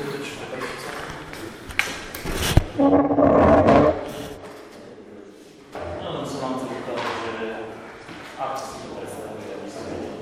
No, som vám chcel ukázať, že ak si to predstavili, aby sa vedelo.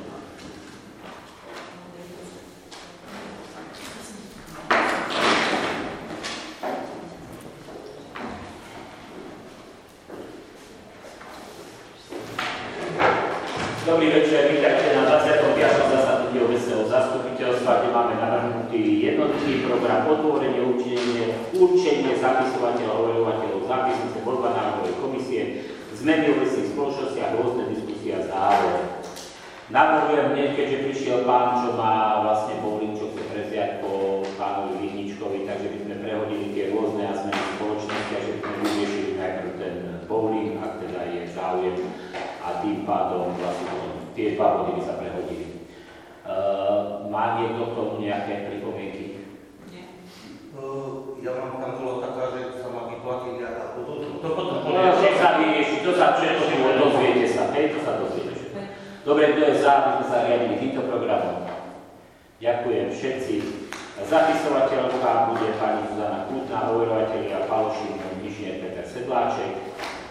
Dobrý večer, vítajte na 25. zasadnutí obecného zastupiteľstva, kde máme navrhnutý jednotný program otvorenie, určenie zapisovateľa, overovateľov zápisnice, voľba národnej komisie, zmeny obecných spoločností a rôzne diskusie a zároveň. Navrhujem hneď, keďže prišiel pán, čo má vlastne bowling, čo chce prevziať po pánovi Vihničkovi, takže by sme prehodili tie rôzne a zmeny spoločnosti a že by sme vyriešili najprv ten bowling, ak teda je záujem. A tým pádom vlastne tie dva body by sa prehodili. Má niekto k tomu nejaké pripomienky? Nie. Ja mám tam bola taká, že sa má vyplatiť a to potom To sa vyrieši, to sa všetko dozviete sa. Hej, to sa dozviete všetko. Dobre, kto je za, aby sme sa riadili týmto programom? Ďakujem všetci. Zapisovateľka bude pani Zuzana Kútna, overovateľia Palošín, inžinier Peter Sedláček.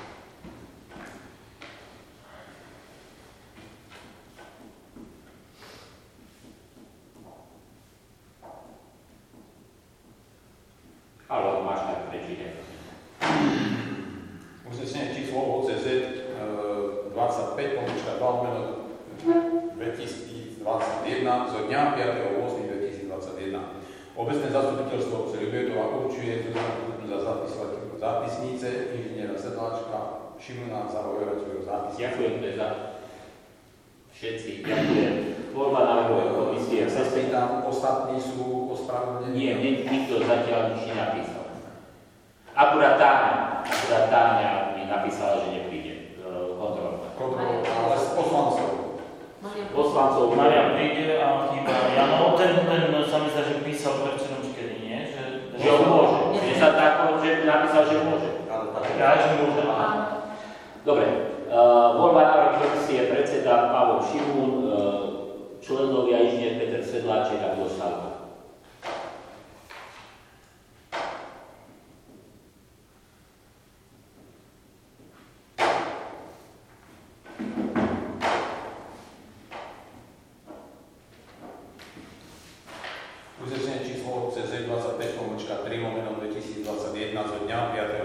Ale máš tak prečítať. Uznesenie číslo OCZ 25/2/2021 zo dňa 5.8.2021. Obecné zastupiteľstvo obce Ľubietova určuje za zápisnice inžiniera Sedláčka Šimona za overovateľov zápisnice. Ďakujem za všetci. Ďakujem. Voľba návrhovej komisie. Tam ostatní sú ospravedlnení. Nie, nikto zatiaľ nič nenapísal. Akurát Táňa mi napísala, že nepríde kontrolovať. Kontrolovať, ale s poslancov. Poslancov Marian príde a chýba Jano. Ten sa mi zdá, že písal predčerom, či kedy nie. Že on môže. Že sa tak, že napísal, že môže. Ja, že môže. Dobre. Voľba návrhovej komisie predseda Pavol Šimún, členovia inžinier Peter Sedláček a Miloš Salka. Uznesenie číslo CZ 25/3/2021 zo dňa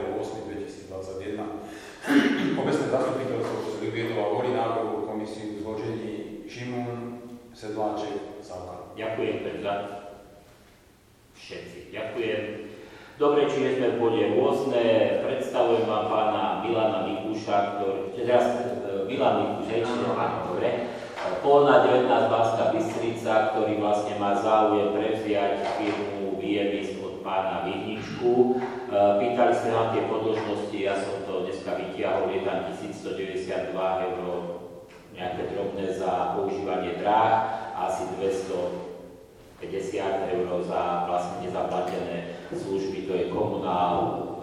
5.8.2021. Obecné zastupiteľstvo Ľubietova volí návrhovú komisiu v zložení Šimún, Sedláček, Salka. Ďakujem za všetci. Ďakujem. Dobre, čiže sme v bode rôzne. Predstavujem vám pána Milana Mikuša, Milan Mikuš, dobre. Polná 19 Banská Bystrica, ktorý vlastne má záujem prevziať firmu Viemis od pána Vihničku. Pýtali sme na tie podložnosti, ja som to dneska vytiahol, je tam 1192 € nejaké drobné za používanie dráh, asi 250 € za vlastne nezaplatené služby, to je komunál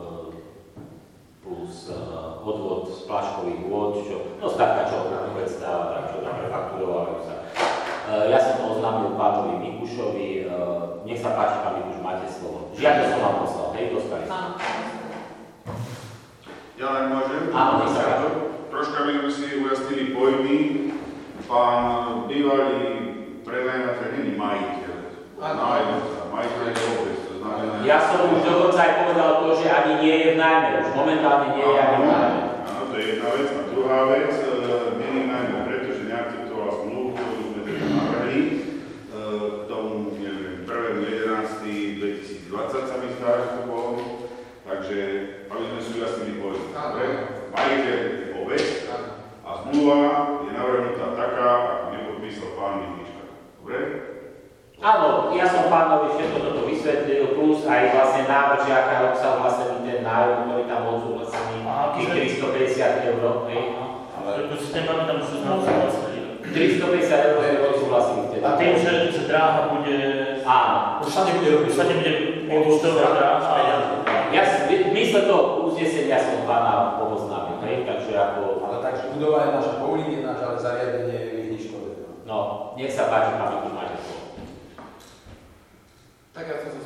plus odvod z pláškových vôd, no taká čo predstava, tak čo tam prefakturovajú sa. Ja som to oznámil pánovi Mikušovi, nech sa páči, pán Mikuš, máte slovo. Žiadne som vám poslal, hej, dostali sa. Ja len môžem? Áno, nech sa páči. Troška by sme si ujasnili pojmy. Pán bývalý prenajímateľ není majiteľ. Majiteľ je obec, to znamená... Ja som už dokonca aj povedal to, že ani nie je v nájme, už momentálne nie je ani v nájme. Áno, to je jedna vec. A druhá vec, nie je nájme, pretože neakceptoval zmluvu, ktorú sme teda navrhli. K tomu, neviem, 1.11.2020 sa mi zdá, že to bolo. Takže, aby sme si ujasnili pojmy. Majiteľ je obec a zmluva je navrhnutá taká, ako nepodpísal pán Vihnička. Dobre? Áno, ja som pánovi všetko toto vysvetlil, plus aj vlastne návrh, že aká je obsahlassený ten nájom, ktorý tam odsúhlasený, tých 350 €, hej. Ale si ten máme tam už odsúhlasili. 350 € je odsúhlasili vtedy. A tým, že dráha bude... Áno. Už sa nebude robiť. Už sa nebude účtovať dráha. Ja mysle toho uznesenia som pána oboznámil, hej, takže ako... Ale takže budova je naša, bowling je naša, ale zariadenie je Vihničkové. No, nech sa páči, pán Mikuš, máte slovo. Tak ja som sa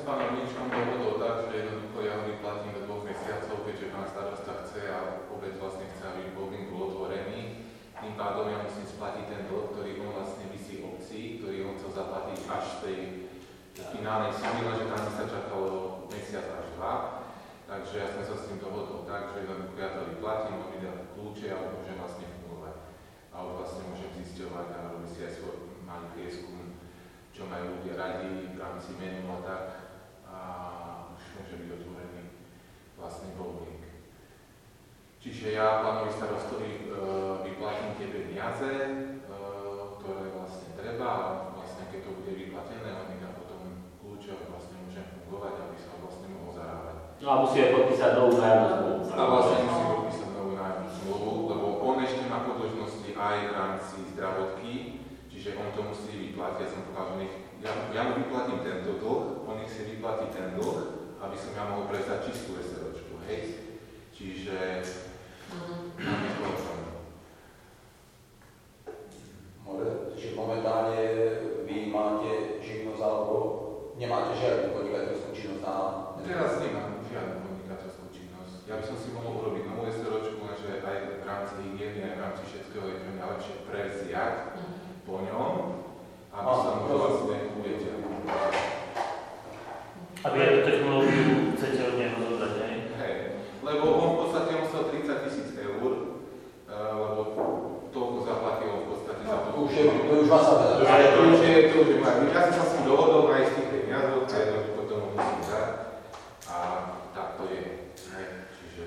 s pánom Ničkom dohodol tak, že jednoducho ja ho vyplatím do 2 mesiacov, keďže pán starosta chce a obec vlastne chce, aby bowling bol otvorený. Tým pádom ja musím splatiť ten dlh, ktorý on vlastne visí obci, ktorý on chcel zaplatiť až z tej finálnej sumy, lenže tam sa čakalo mesiac až 2. Takže ja som sa s tým dohodol tak, že jednoducho ja to vyplatím, on mi dá kľúče a môžem vlastne fungovať. A už vlastne môžem zisťovať a robiť si aj svoj malý prieskum, čo majú ľudia radi v rámci menu a tak. A už môže byť otvorený vlastne bowling. Čiže ja pánovi starostovi vyplatím tie peniaze, ktoré vlastne treba a vlastne keď to bude vyplatené, on mi dá potom kľúče a vlastne môžem fungovať, aby sa vlastne mohol zarábať. No a musíme podpísať novú nájomnú zmluvu. A vlastne musím podpísať novú nájomnú zmluvu, lebo on ešte má potožnosti aj v rámci zdravotky, čiže on to musí vyplatiť. Ja som povedal, že ja mu vyplatím tento dlh, on nech si vyplatí ten dlh, aby som ja mohol prevzať čistú SROčku, hej? Čiže mám je problém. Čiže momentálne vy máte živnosť alebo nemáte žiadnu podnikateľskú činnosť na... Teraz nemám žiadnu podnikateľskú činnosť. Ja by som si mohol urobiť novú SROčku, lenže aj v rámci hygieny, aj v rámci všetkého je to najlepšie prevziať po ňom, aby som to vlastne uvedel. A vy aj tú technológiu chcete od neho dodať, ne? Hej, lebo on v podstate musel 30 000 eur, lebo toľko zaplatilo v podstate za to. To už vás sa dá. Ale to už je môj. Ja som sa s ním dohodol aj z tých peniazov, a jednoducho tomu musím dať. A tak to je. Hej, čiže...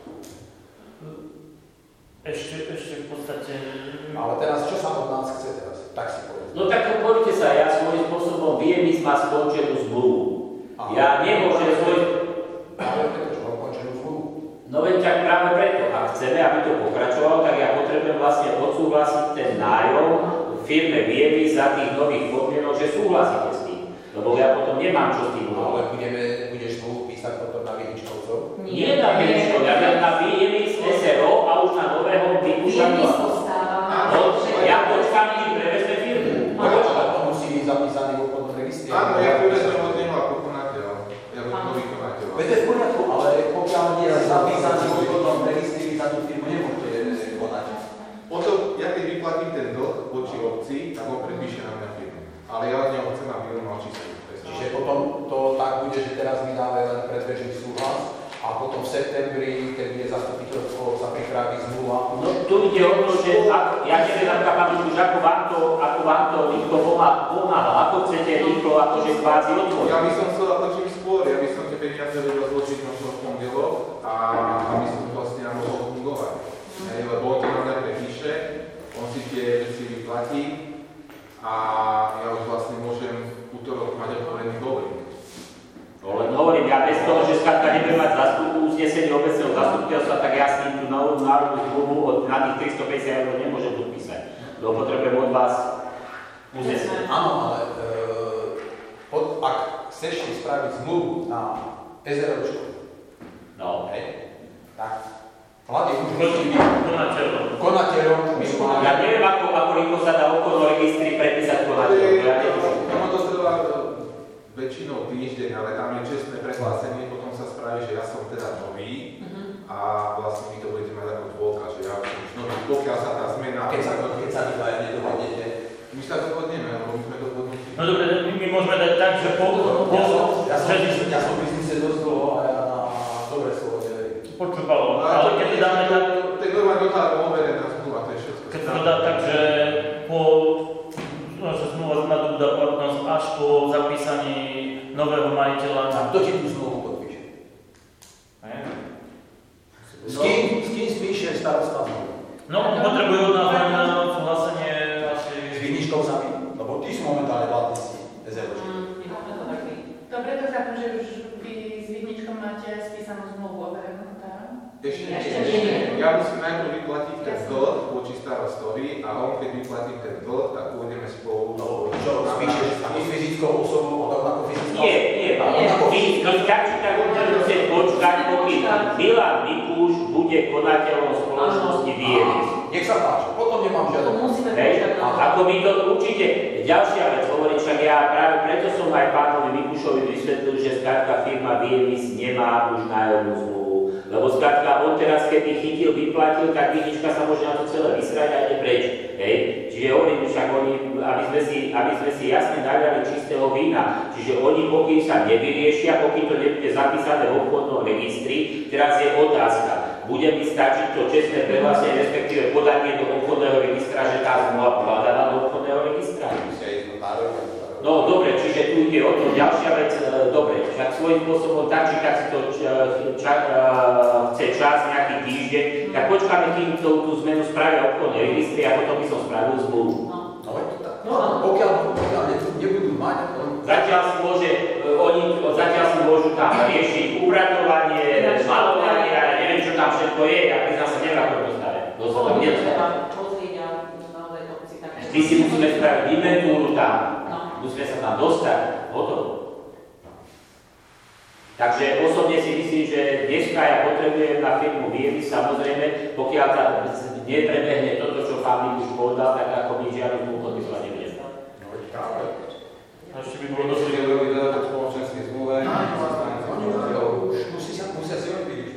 Ešte v podstate... Ale teraz, čo sa od nás chce teraz? Tak si povedz. No tak poďte sa, ja svojím spôsobom viem ísť ma skončenú zmluvu. Ja nemôžem svoj... Ale preto, čo ukončenú zmluvu? No veď tak práve preto, ak chceme, aby to pokračovalo, tak ja potrebujem vlastne odsúhlasiť ten nájom firme Viemy za tých nových podmienok, že súhlasíte s tým. Lebo ja potom nemám čo s tým urobiť. Ale budeš zmluvu písať potom na Vieničkovcov? Nie na Vieničkov, ja viem na Viemy z SRO a už na nového vypúšťam. Ja počkám, kým prevezme firmu. To musí byť zapísaný v obchodnom registri. Áno, ja prevezmem od neho ako konateľ. Ja budem vykonateľ. Veď je v poriadku, ale pokiaľ nie je zapísaný v obchodnom registri, za tú firmu nemôžete konať. Potom, ja keď vyplatím ten dlh voči obci, tak ho predpíše na mňa firmu. Ale ja od neho chcem, aby on mal čistú. Čiže potom to tak bude, že teraz mi dáme len predbežný súhlas a potom v septembri, keď je zastupiteľstvo, sa pripraví zmluva. No tu ide o to, že ja neviem, už ako vám to rýchlo pomáha, ako chcete rýchlo, akože kvázi otvoriť. Ja by som chcel ako čím skôr, ja by som tie peniaze vedel zložiť možno v pondelok a aby som vlastne mohol fungovať. Lebo on to na mňa prepíše, on si tie veci vyplatí a ja už vlastne môžem v útorok mať otvorený bowling. Len hovorím, ja bez toho, že skrátka nebudem mať uznesenie obecného zastupiteľstva, tak ja s tým tú novú národnú zmluvu na tých 350 € nemôžem podpísať. Lebo potrebujem od vás uznesenie. Áno, ale ak chceš si spraviť zmluvu na SROčku, No. tak hlavne už musí byť konateľom. Ja neviem, ako rýchlo sa dá okolo registri prepísať konateľom. Ono to trvá väčšinou týždeň, ale tam je čestné prehlásenie, potom sa spraví, že ja som teda nový a vlastne my to budete mať ako dôkaz, že ja som už nový, pokiaľ sa tá zmena... Keď sa vy dvaja nedohodnete. My sa dohodneme, lebo my sme dohodnutí. No dobre, my môžeme dať tak, že Ja som v biznise dosť dlho a ja na dobré slovo neverím. počúvalo, ale keď to dáme tak... Tak normálne dotárom overená zmluva, to je všetko. Keď to dá tak, že že zmluva nadobúda platnosť až po zapísaní nového majiteľa. A kto ti tú zmluvu podpíše? S kým spíše starosta zmluvu? No, on potrebuje od nás len súhlasenie asi... S Vieničkovcami? Lebo tí sú momentálne platnosti SROčky. Dobre, to chápem, že už vy s Vidničkom máte spísanú zmluvu overenú, tak? Ešte nie. Ja musím najprv vyplatiť ten dlh voči starostovi a on keď vyplatí ten dlh, tak pôjdeme spolu. No, čo spíšeš ako fyzickou osobou, ako fyzickou? Nie. Vy tak či tak budete musieť počkať, pokým Milan Mikúš bude konateľom spoločnosti Viemy. Nech sa páči, potom nemám žiadne. Ako mi to určite ďalšia vec hovorí, však ja práve preto som aj pánovi Mikúšovi Mikušovi vysvetlil, že skrátka firma Viemis nemá už nájomnú zmluvu. Lebo skrátka on teraz, keby chytil, vyplatil, tak Vinička sa môže na to celé vysrať a ide preč. Hej? Čiže hovorím, však oni, aby sme si jasne naliali čistého vína. Čiže oni, pokým sa nevyriešia, pokým to nebude zapísané v obchodnom registri, teraz je otázka. Bude mi stačiť to čestné prehlásenie, respektíve podanie do obchodného registra, že tá zmluva bola daná do obchodného registra? No dobre, čiže tu ide o to. Ďalšia vec, dobre, však svojím spôsobom tak, či tak si to chce čas nejaký týždeň, tak počkáme, kým tú zmenu spravia obchodné registry a potom by som spravil zmluvu. Pokiaľ nebudú mať... Zatiaľ si môžu tam riešiť upratovanie, malovanie a neviem, čo tam všetko je. Ja priznám sa, neviem, ako to dostane. My si musíme spraviť inventúru tam. Musíme sa tam dostať, hotovo. Takže osobne si myslím, že dneska ja potrebujem na firmu Viemis, samozrejme, pokiaľ tam neprebehne toto, čo pán Mikuš povedal, tak ako my žiadnu podpisovať nebudeme. A ešte by bolo dosť robiť dodatok spoločenskej zmluve. Musia si odpíliť.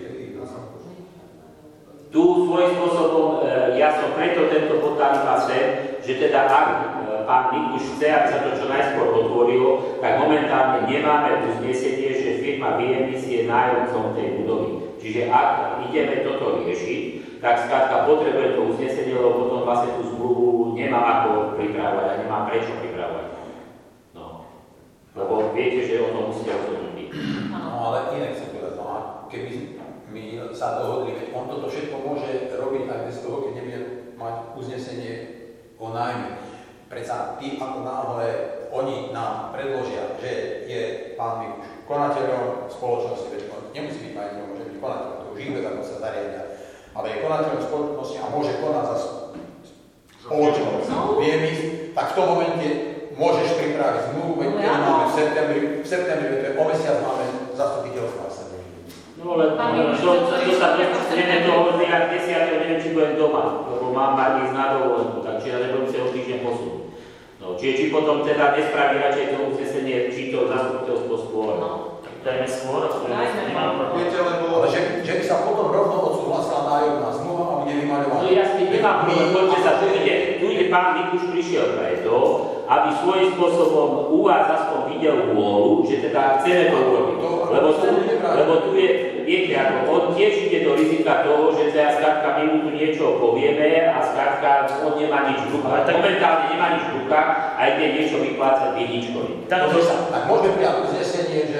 Tu svojím spôsobom, ja som preto tento bod dali sem, že teda ak pán Mikuš chce, aby sa to čo najskôr otvorilo, tak momentálne nemáme uznesenie, že firma Viemis je nájomcom tej budovy. Čiže ak ideme toto riešiť, tak skrátka potrebuje to uznesenie, lebo potom vlastne tú zmluvu nemám ako pripravovať a nemám prečo pripravovať. No. Lebo viete, že o tom musíte rozhodnúť. No ale inak chcem povedať, no a keby my sa dohodli, on toto všetko môže robiť aj bez toho, keď nebude mať uznesenie o nájme. Predsa tým, ako náhle oni nám predložia, že je pán Mikuš konateľom spoločnosti, veď nemusí byť majiteľom, môže byť konateľom, to už iné ako sa zariadia, ale je konateľom spoločnosti a môže konať za spoločnosť Viemis, tak v tom momente môžeš pripraviť zmluvu, veď máme v septembri, to je o mesiac máme zastupiteľstvo a sa No ale to sa dostaneme do hodnia 10. neviem, či budem doma, lebo mám mať ísť na dovolenku, takže ja nebudem sa o týždeň posunúť. No, či potom teda nespraví radšej to uznesenie, či to zastupiteľstvo skôr. No. Dajme skôr, a to nemám problém. Viete, lebo... Ale že by sa potom rovno odsúhlasila nájomná zmluva a bude vymaľovaná. No jasne, nemám problém, poďte sa, tu ide pán Mikuš prišiel preto, aby svojím spôsobom u vás aspoň videl vôľu, že teda chceme to urobiť. Lebo tu je, viete, ako on tiež ide do rizika toho, že teda skrátka my mu tu niečo povieme a skrátka on nemá nič v rukách. Momentálne nemá nič v rukách a ide niečo vyplácať Viničkovi. Tak môžeme prijať uznesenie, že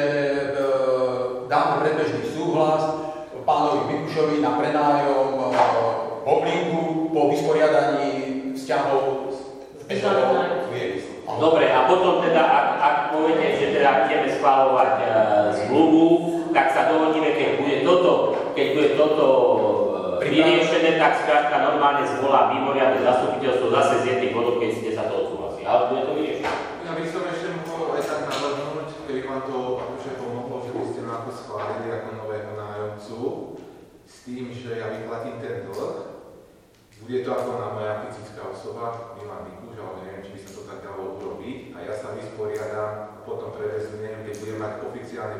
dáme predbežný súhlas pánovi Mikušovi na prenájom Poblinku po vysporiadaní vzťahov s Viemis. Dobre, a potom teda, ak poviete, že teda ideme schváľovať zmluvu, tak sa dohodneme, keď bude toto vyriešené, tak skrátka normálne zvolá mimoriadne zastupiteľstvo zase z jedných bodov, keď ste sa to odsúhlasí. Ale bude to vyriešené. Ja by som ešte mohol aj tak navrhnúť, keby vám to akože pomohlo, že by ste ma ako schválili ako nového nájomcu, s tým, že ja vyplatím ten dlh. Bude to ako na moja fyzická osoba, Milan Mikuš, ale neviem, či by sa to tak dalo urobiť. A ja sa vysporiadam, potom prevezmiem, keď budem mať oficiálny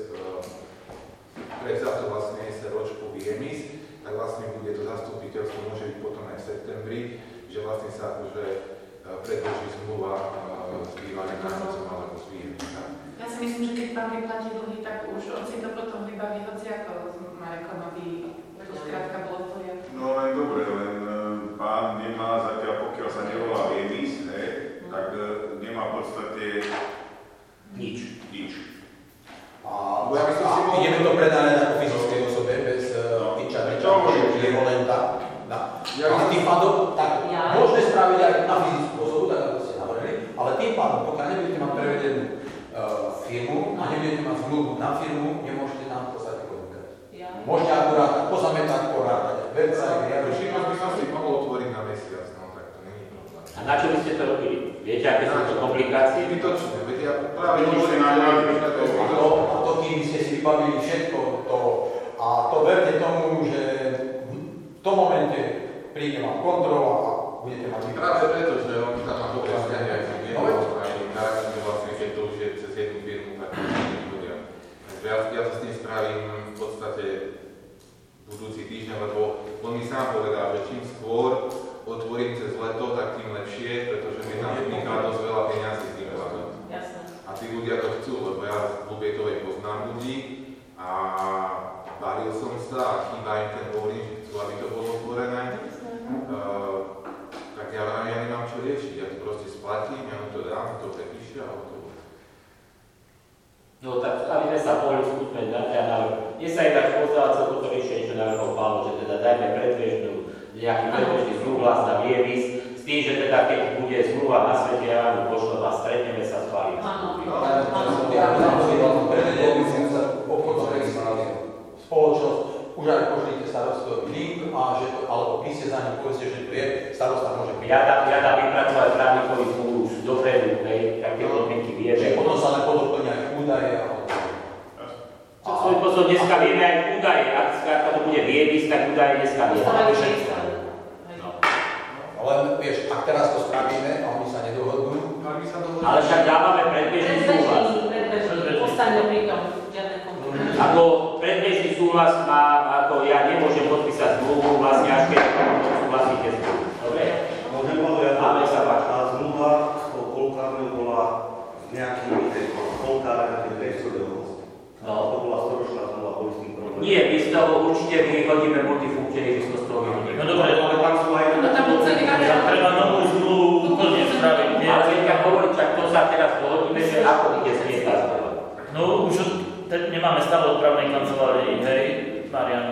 prevzať vlastne SROčku Viemis, tak vlastne bude to zastupiteľstvo, môže byť potom aj v septembri, že vlastne sa akože predloží zmluva s bývalým nájomcom alebo s Viemis. Ja si myslím, že keď pán vyplatí dlhy, tak už on si to potom vybaví hociako s Marekom, aby to skrátka bolo v poriadku. No len dobre, len pán nemá zatiaľ, pokiaľ sa nevolá Viemis, tak nemá v podstate Nič. A ideme to predávať ako fyzickej osobe bez Piča, čiže volenta. A tým pádom, tak môžeme spraviť aj na fyzickú osobu, tak ako ste navrhli, ale tým pádom, pokiaľ nebudete mať prevedenú firmu a nebudete mať zmluvu na firmu, nemôžete nám v podstate podnikať. Môžete akurát pozametať, porátať. Živnosť by som si mohol otvoriť na mesiac, no tak to není problém. A na čo by ste to robili? Viete, aké sú to komplikácie? Vytočne, veď ja práve Vytočne A to kým ste si vybavili všetko to, a to verte tomu, že v tom momente príde vám kontrola a budete mať vybaviť. Práve preto, že on tam má dobre vzťahy aj s firmou, aj tak, že vlastne keď to už je cez jednu firmu, tak podstate budúci týždeň, lebo on mi sám povedal, že čím skôr otvorím cez leto, tak tým lepšie, pretože mi tam vzniká dosť veľa peňazí z tým hľadom. A tí ľudia to chcú, lebo ja z Ľubietovej poznám ľudí a bavil som sa a chýba im ten bowling, že chcú, aby to bolo otvorené. Tak ja nemám čo riešiť, ja to proste splatím, ja mu to dám, to prepíše a hotovo. No tak, aby sme sa mohli skúsmeť na ten návrh. Mne sa inak pozdala celko to riešenie, čo navrhol Pálo, že teda dajme nejaký predbežný súhlas na vývis, s tým, že teda keď bude zmluva na svete, ja vám pošlem a stretneme sa s vami. Spoločnosť, už aj pošlite starostovi link a že to, alebo píste za ním, povedzte, že tu je, starosta môže byť. Ja dám vypracovať právnikový zmluvu už dopredu, tak tie podmienky vieme. Čiže potom sa len podoplňa aj údaje. Svoj spôsob dneska vieme aj údaje, ak to bude vývis, tak údaje dneska vieme. Ale vieš, ak teraz to spravíme a oni sa nedohodnú, ale však dávame predbežný súhlas. Postaňme pri tom, žiadne kompromisy. Ako predbežný súhlas má, ako ja nemôžem podpísať zmluvu vlastne až keď súhlasíte zmluvu. Dobre? Môžem povedať, Máme sa páči. tá zmluva s tou polkárňou bola s nejakými polkárňami Rejsodovosť. No. To bola storočná zmluva, boli s tým problém. Nie, my z toho určite vyhodíme multifunkčné ihrisko z toho vyhodíme. No dobre, Ale tam sú aj... No tam celý treba novú zmluvu úplne spraviť. Ale keď hovorí, tak to sa teraz dohodíme, že ako ide zmieta zmluva. No už nemáme stále od právnej kancelárii, hej, Marian?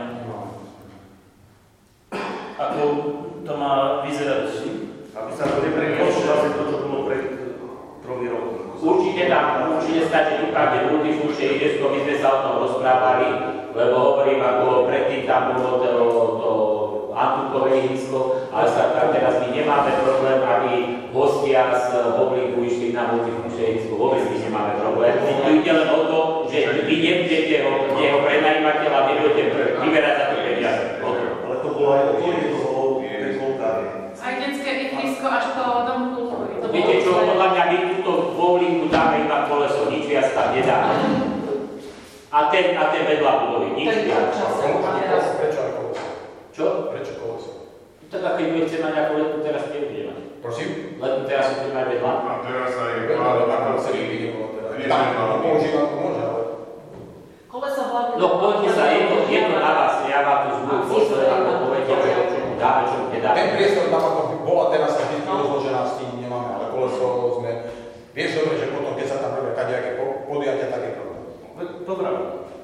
Ako to má vyzerať? Aby sa to neprenieslo vlastne to, čo bolo pred 3 rokmi. Určite stačí ukáže multifunkčné ihrisko, my sme sa o tom rozprávali, lebo hovorím, ako predtým tam bolo to antukové ihrisko, ale sa tam teraz my nemáme problém, aby hostia z bowlingu išli na multifunkčné ihrisko, vôbec my nemáme problém. Tu ide len o to, že vy nebudete jeho prenajímateľ a nebudete vyberať za to peniaze. Ale to bolo aj okolie toho tej polkárne. Aj detské ihrisko až po Dom kultúry. Viete čo, podľa mňa my túto bowlingu dáme iba koleso, nič viac tam nedáme. A ten vedľa budovy, nič viac. Prečo aj koleso? Čo? Prečo koleso? Tak keď budete mať nejakú letnú teraz nebude mať. Prosím? Letnú teraz budete mať vedľa. A teraz aj Ako celý by nebolo teda. Používam to môže, ale... Koleso hlavne... No poďte sa, je to na vás, ja vám tú zmluvu pošlem, ako povedia, že čo mu dáme, čo mu nedáme. Ten priestor tam ako bola teraz sa vždy rozložená, s tým nemáme, ale koleso sme... Vieš dobre, že potom, keď sa tam robia kadejaké podujatia, tak je problém. To pravda.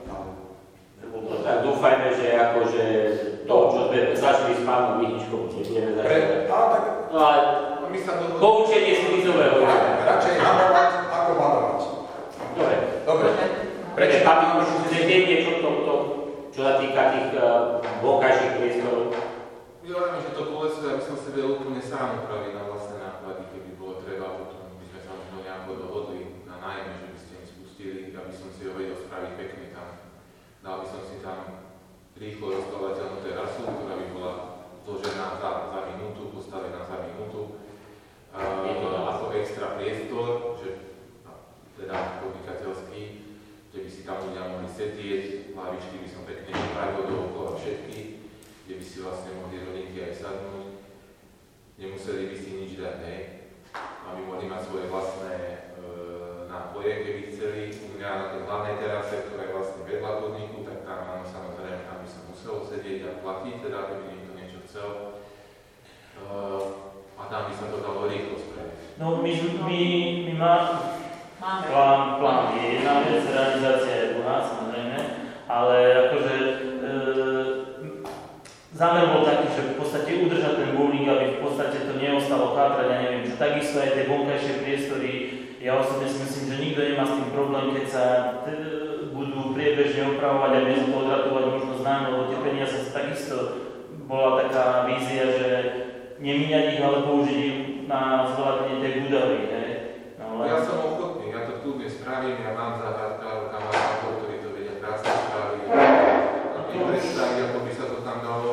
No tak dúfajme, že akože to, čo sme začali s pánom Vyhničkom, nebudeme začať. No ale My sa dohodneme. poučenie z krizového. Radšej namovať, ako badovať. Dobre. Prečo? Aby už chcete niečo k tomuto, čo sa týka tých vonkajších priestorov. Ja viem, že to koleso, ja by som si vedel úplne sám upraviť na vlastné náklady, keby bolo treba, potom by sme sa možno nejako dohodli na nájme, že by ste mi spustili, aby som si ho vedel spraviť pekne tam. Dal by som si tam rýchlo rozkladateľnú terasu, ktorá by bola zložená za minútu, postavená za minútu. Ako extra priestor, že teda podnikateľský, že by si tam ľudia mohli sedieť, lavičky by som pekne vypravil dookola všetky, kde by si vlastne mohli rodinky aj sadnúť. Nemuseli by si nič dať, hej. Aby mohli mať svoje vlastné nápoje, keby chceli. U mňa na tej hlavnej terase, ktorá je vlastne vedľa podniku, tak tam áno, samozrejme, tam by sa muselo sedieť a platiť, teda keby niekto niečo chcel. A tam by sa to dalo rýchlo spraviť. No my máme plán je jedna vec, realizácia je druhá, samozrejme, ale akože zámer bol taký, že v podstate udržať ten bowling, aby v podstate to neostalo chátrať, ja neviem čo, takisto aj tie vonkajšie priestory. Ja osobne si myslím, že nikto nemá s tým problém, keď sa budú priebežne opravovať a bez toho odratovať možno známe, lebo tie peniaze takisto bola taká vízia, že nemíňať ich, ale použiť ich na zvládanie tej budovy. No, Ja som ochotný, ja to kľudne spravím, ja mám záhradkárov, kamarátov, ktorí to vedia krásne spraviť. A my predstaviť, ako by sa to tam dalo.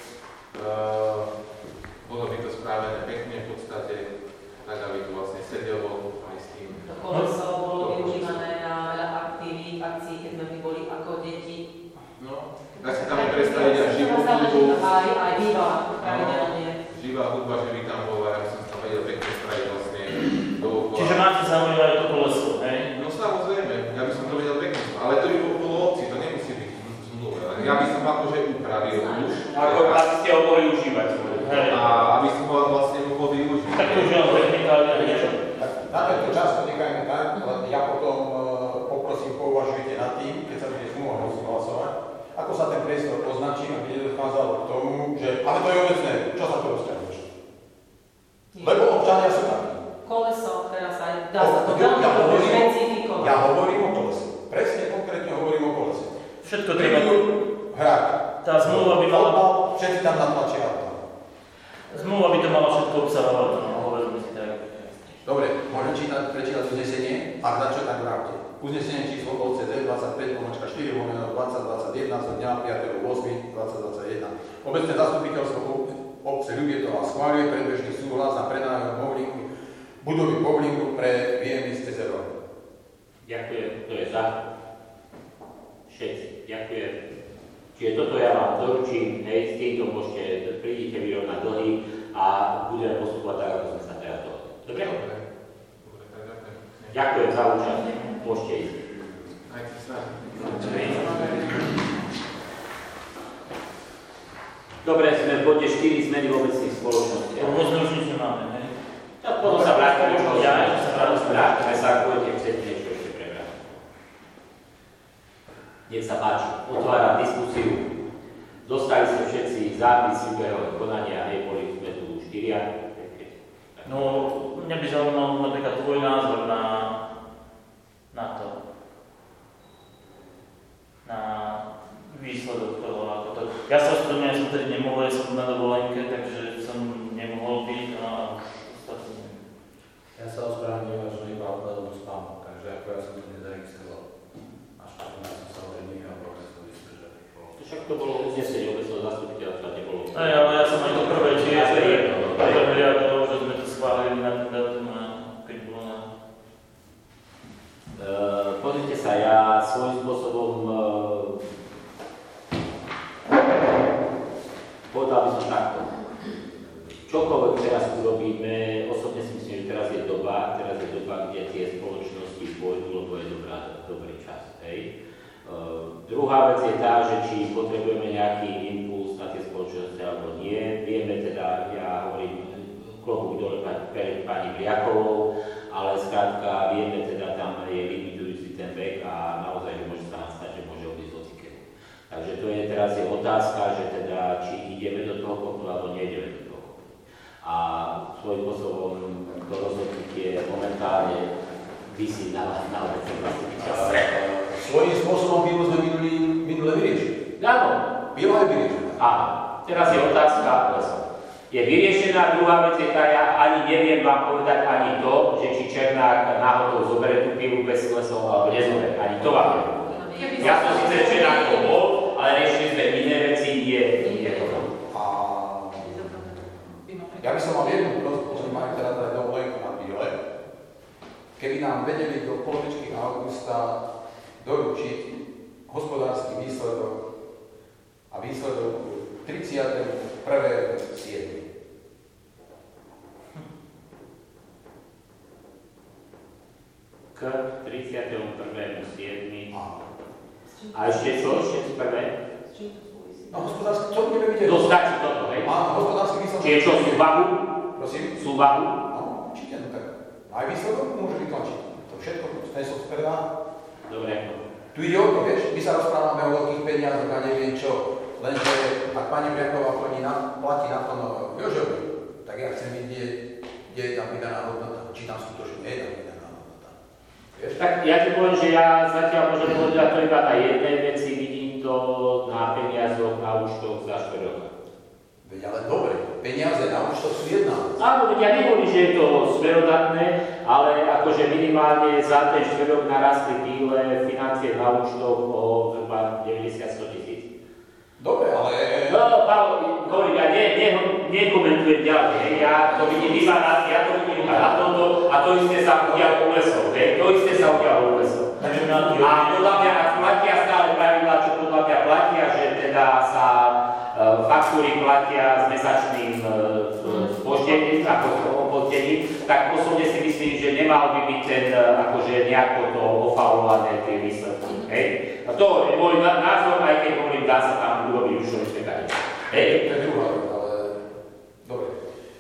Bolo by to spravené pekne v podstate, tak aby to vlastne sedelo aj s tým. To koleso bolo využívané na veľa akcií, keď sme my boli ako deti. No, tak si tam predstaviť aj živú hudbu. Aj býva pravidelne. Živá hudba, že by tam bola, ja by som si tam vedel pekne spraviť vlastne dookola. Čiže máte záujem aj to koleso, hej? No samozrejme, ja by som to vedel pekne, ale to by bolo obci, to nemusí byť zmluve. Ja by som akože upravil už. Ako aby ste ho mohli užívať. A aby som ho vlastne mohol využiť. Tak to už len technikálne niečo. Na tento čas to nechajme tak, ale ja potom poprosím, pouvažujte nad tým, keď sa bude zmluva hlasovať, ako sa ten priestor označí, aby nedochádzalo k tomu, že ale to je obecné, čo sa to rozťahuje? Lebo občania sú takí. Koleso, teraz aj dá sa to veľmi dobre špecifikovať. Ja hovorím o kolese. Presne, konkrétne hovorím o kolese. Všetko treba... Hrať. Tá zmluva by mala... Všetci tam natlačia auta. Zmluva by to mala všetko obsahovať, no hovoríme si tak. Dobre, môžem prečítať uznesenie, ak na čo tak vráte. Uznesenie číslo OCD 25/4/2021 zo dňa 5.8.2021. Obecné zastupiteľstvo obce Ľubietova schváľuje predbežný súhlas na prenájom budovy bowlingu pre VMS CZO. Ďakujem, to je za. Všetci, ďakujem. Čiže toto ja vám doručím, hej, s týmto môžete, prídite vyrovnať dlhy a budeme postupovať tak, ako sme sa teraz dohodli. Dobre? Dobre, tak ďakujem. Ďakujem za účasť. Môžete ísť. Majte sa. Dobre, sme v bode 4 zmeny v obecných spoločnostiach. Rôzne už nič nemáme, hej? Tak potom sa vrátime, Ja sa vrátime sa, ak budete chcieť niečo ešte prebrať. Nech sa páči, otváram diskusiu. Dostali ste všetci zápis výberového konania, hej, boli sme tu 4. No, mňa by zaujímal napríklad tvoj názor na to. Na výsledok toho, ako to... Ja sa ospravedlňujem, ja som tedy nemohol, ja som na dovolenke, takže som nemohol byť a už ostatní. Ja sa ospravedlňujem, že iba odkladom spám, takže ako ja som to nezaregistroval. Až potom ja som sa odrednil a potom som vystržal. Však to bolo uznesenie obecného zastupiteľstva, nebolo. Ale ja som aj to prvé, či je to že sme to schválili na ten dátum a keď bolo na... Pozrite sa, ja svojím spôsobom povedal by som takto. Čokoľvek teraz urobíme, osobne si myslím, že teraz je doba, kde tie spoločnosti pôjdu, lebo je dobrý čas. Hej. Druhá vec je tá, že či potrebujeme nejaký impuls na tie spoločnosti alebo nie. Vieme teda, ja hovorím klobúk dole pred pani Briakovou, ale skrátka vieme teda, tam je limitujúci ten vek a naozaj môže sa nastať, že môže odísť hocikedy. Takže to je teraz je otázka, že teda, či ideme do toho kopu alebo neideme do toho kopu. A svojím spôsobom to rozhodnutie momentálne visí na obecnej zastupiteľstve. Svojím spôsobom pivo sme minule vyriešili. Áno. Pivo je vyriešené. Áno. Teraz je otázka lesa. Je vyriešená, druhá vec je tá, ja ani neviem vám povedať ani to, že či Černák náhodou zoberie tú pivu bez lesov alebo nezoberie. Ani to vám neviem povedať. Ja som síce Černákom bol, ale riešili sme iné veci, nie toto. Ja by som mal jednu prosbu, že majú teda dať dovolenku na bíle. Keby nám vedeli do polovičky augusta doručiť hospodársky výsledok a výsledok 31.7. K 31.7. A ešte čo? Ešte prvé? No hospodársky, čo budeme vidieť? To stačí toto, hej? Áno, hospodársky výsledok. Čiže čo, súvahu? Prosím? Súvahu? No, určite, no tak. Aj výsledok môže vytlačiť. To všetko, to je softverá. Dobre. Tu ide o to, vieš, my sa rozprávame o veľkých peniazoch a neviem čo. Lenže ak pani Briaková platí na plno Jožovi, tak ja chcem vidieť, kde je tam vydaná hodnota. Či tam skutočne je tam vydaná hodnota. Vieš? Tak ja ti poviem, že ja zatiaľ môžem povedať to iba na jednej veci, vidím to na peniazoch, na účtoch za 4 roky. Veď ale dobre, peniaze na účtoch sú jedna. Áno, veď ja nehovorím, že je to smerodatné, ale akože minimálne za ten 4 rok narastli bíle financie na účtoch o zhruba 90-100 tisíc. Dobre, ale... No, Paolo, hovorím, ja nekomentujem ďalej, hej, ja to vidím iba na toto a to isté sa udialo u lesov, hej, to isté sa udialo u lesov. A podľa mňa, ak platia stále pravidlá, čo podľa mňa platia, ako opodtení, tak osobne si myslím, že nemal by byť ten akože nejako to ofaulované tie výsledky. Hej? A to je môj názor, aj keď hovorím, dá sa tam urobiť už čo čakanie. Hej? To je druhá vec, ale dobre.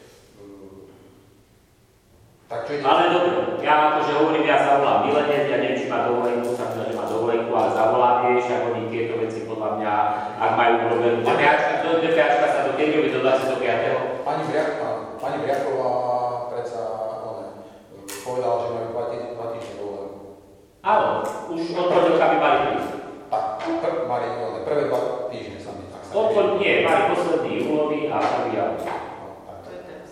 Tak čo ide? Ale dobre, ja akože hovorím, ja zavolám milenec, ja neviem, či má dovolenku, sa že má dovolenku, ale zavolám, vieš, ako oni tieto veci podľa mňa, ak majú problém, DPAčka sa do kedy do 25. Pani Briaková predsa povedala, že majú platiť 2 týždne dovolenku. Áno, už od pondelka by mali prísť. Tak, mali prvé 2 týždne sa mi tak sa Nie, mali posledný júlový a prvý január. To je teraz.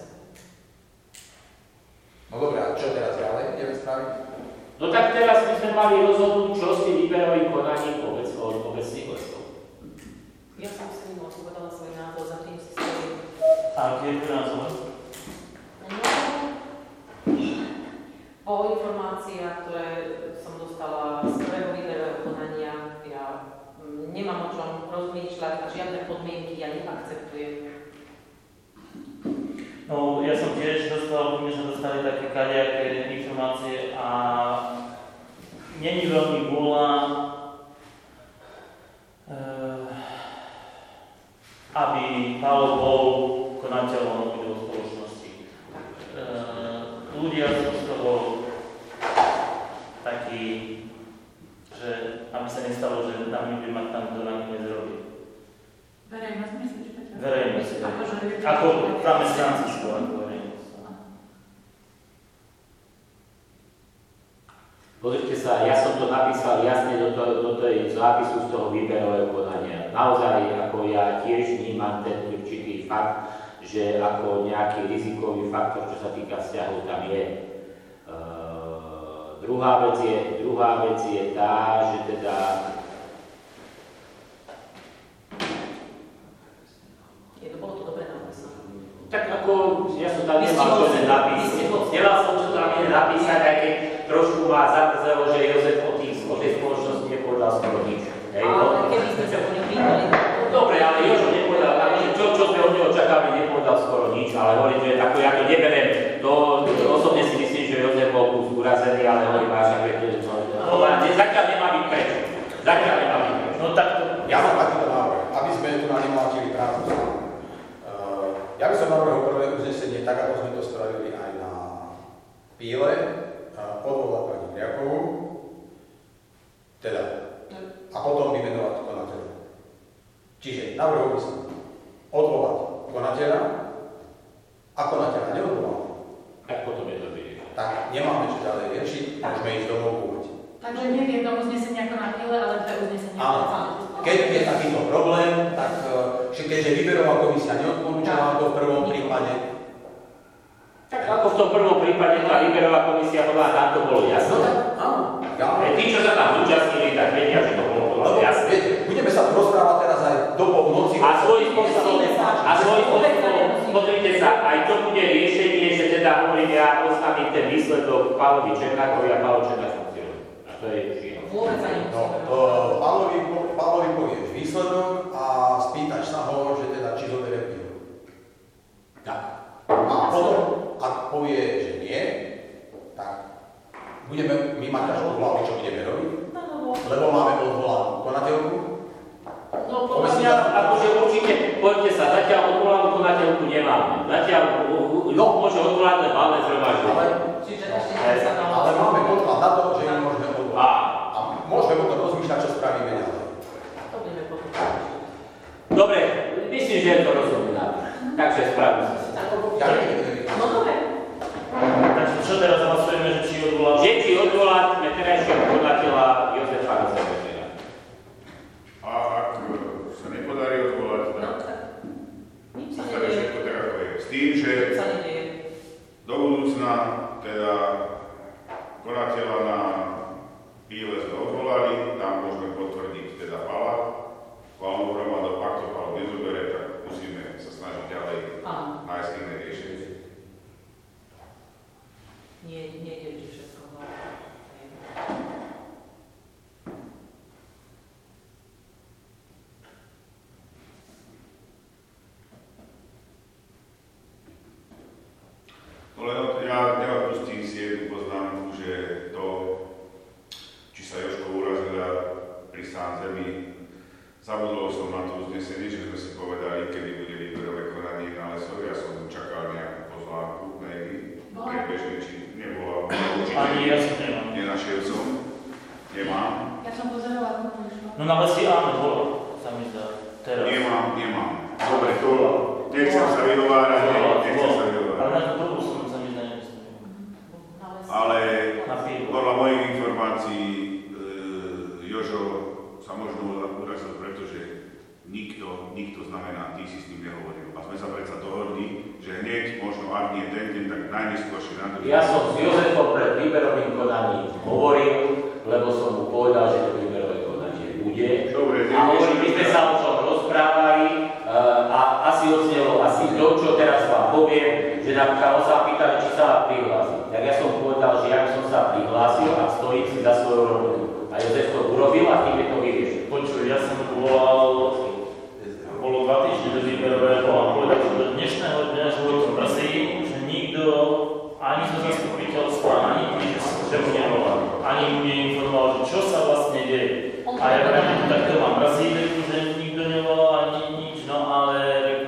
No dobré, a čo teraz ďalej ideme spraviť? No tak teraz by sme mali rozhodnúť, čo s tým výberovým konaním obecných listov. Ja som s ním odpovedala svoj názor, za tým si stojím. A aký je názor? O informáciách, ktoré som dostala z prvého výberového konania, ja nemám o čom rozmýšľať a žiadne podmienky ja neakceptujem. No, ja som tiež dostal, my sme dostali také kadejaké informácie a není veľmi vôľa, aby Paolo bol konateľom obidvoch spoločností. Ľudia sú z toho takí, že aby sa nestalo, že tam nikdy ma tam to nakoniec robí. Verejnosť myslíš, Peťa? Verejnosť, ako zamestnanci sú, ako verejnosť. Pozrite sa, ja som to napísal jasne do tej zápisu z toho výberového konania. Naozaj, ako ja tiež vnímam ten určitý fakt, že ako nejaký rizikový faktor, čo sa týka vzťahov, tam je. Druhá vec je tá, že teda Bolo to dobre napísané. tak ako, ja som tam nemal čo napísať. Nemal som čo tam napísať, aj keď trošku ma zamrzelo, že Jozef o tej spoločnosti nepovedal skoro nič. Ale keby sme sa po ňom pýtali... Dobre, ale Jožo nepovedal, čo sme od neho čakali, nepovedal skoro nič, ale hovorím, že ako ja to neberiem, to osobne si myslím, že Jozef bol kus urazený, ale hovorím, že zatiaľ nemá byť preč. Zatiaľ nemá byť preč. No tak to... Ja mám takýto návrh, aby sme tu nemlátili prácu. Ja by som navrhol prvé uznesenie, tak ako sme to spravili aj na Píle, odvolať pani Briakovú, teda, a potom vymenovať konateľa. Čiže navrhol by som odvolať konateľa a konateľa neodvolať. Tak potom je to vyriešené. Tak nemáme čo ďalej riešiť, môžeme ísť domov kúvať. Takže nie v jednom uznesení ako na Píle, ale dve uznesenia. Áno. Keď je takýto problém, tak keďže výberová komisia neodporúčala to v prvom prípade. Tak ako v tom prvom prípade tá výberová komisia podľa nám to bolo jasné. Áno. Tí, čo sa tam zúčastnili, tak vedia, že to bolo jasné. Viete, budeme sa tu rozprávať teraz aj do polnoci. A svojím spôsobom, pozrite sa, aj to bude riešenie, že teda hovorím, ja ostavím ten výsledok Pálovi Černákovi a Pálo Černák funkcionuje. A to je žiaľ. Vôbec sa nemusíme. Pálovi povieš výsledok a spýtaš sa ho, že teda či zoberie pivo. Tak. A potom, ak povie, že nie, tak budeme my mať až hlavu, čo budeme robiť, lebo máme odvolanú konateľku. No podľa mňa, akože určite, poďte sa, zatiaľ odvolanú konateľku nemáme. Zatiaľ môže odvolať len malé zhromaždenie. Čiže ešte nie sa tam... Ale máme podklad na to, že im môžeme odvolať. A môžeme potom rozmýšľať, čo spravíme ďalej. To budeme potom. Dobre, myslím, že je to rozumné. Takže spravím sa. No dobre. Takže čo teraz hlasujeme, že či odvoláme? Že či odvoláme terajšieho konateľa Jozefa Rozenbergera. A ak sa nepodarí odvolať, tak Nič sa zostane nedieje. všetko tak, ako je. S tým, že Nič sa nedieje. do budúcna teda konateľa na Píle sme odvolali, tam môžeme potvrdiť teda Pala. Valnú hromadu, ak to Pal nezobere, tak musíme sa snažiť ďalej nájsť iné riešenie. Nie ide vždy všetko. No len ja neodpustím si jednu poznámku, že to, či sa Jožko urazila pri sám zemi, zabudol som na to uznesenie, že sme si povedali, kedy bude výberové konanie na lesoch. Ja som čakal nejakú pozvánku, maybe, prebežne, či nebola. Ani ja som nemám. Nenašiel som. Nemám. Ja som pozerala, ako to išlo. No na lesi áno, bolo, sa mi zdá. Teraz. Nemám. Dobre, to nechcem sa vyhovárať, nechcem sa vyhovárať. Ale na tú dobu som sa mi zdá, Ale podľa mojich informácií Jožo sa možno urazil, pretože nikto znamená, ty si s ním nehovoril. A sme sa predsa dohodli, že hneď, možno ak nie ten deň, tak najneskôršie na to. Ja som s Jozefom pred výberovým konaním hovoril, lebo som mu povedal, že to výberové konanie bude. Dobre, a hovorím, my sme sa o tom rozprávali a asi odznelo to, čo teraz vám poviem, že napríklad on sa pýtali, či sa má prihlásiť. Tak ja som povedal, že ja by som sa prihlásil a stojím si za svojou robotou. A Jozef to urobil a tým je to vyriešil. Počuj, ja som volal, bolo 2 týždne do výberového a povedal, že do dnešného dňa, že to mrzí, že nikto ani zo zastupiteľstva, ani tým, že mu nevolal, ani mu neinformoval, že čo sa vlastne deje. A ja viem, tak to ma mrzí, že nikto nevolal ani nič, no ale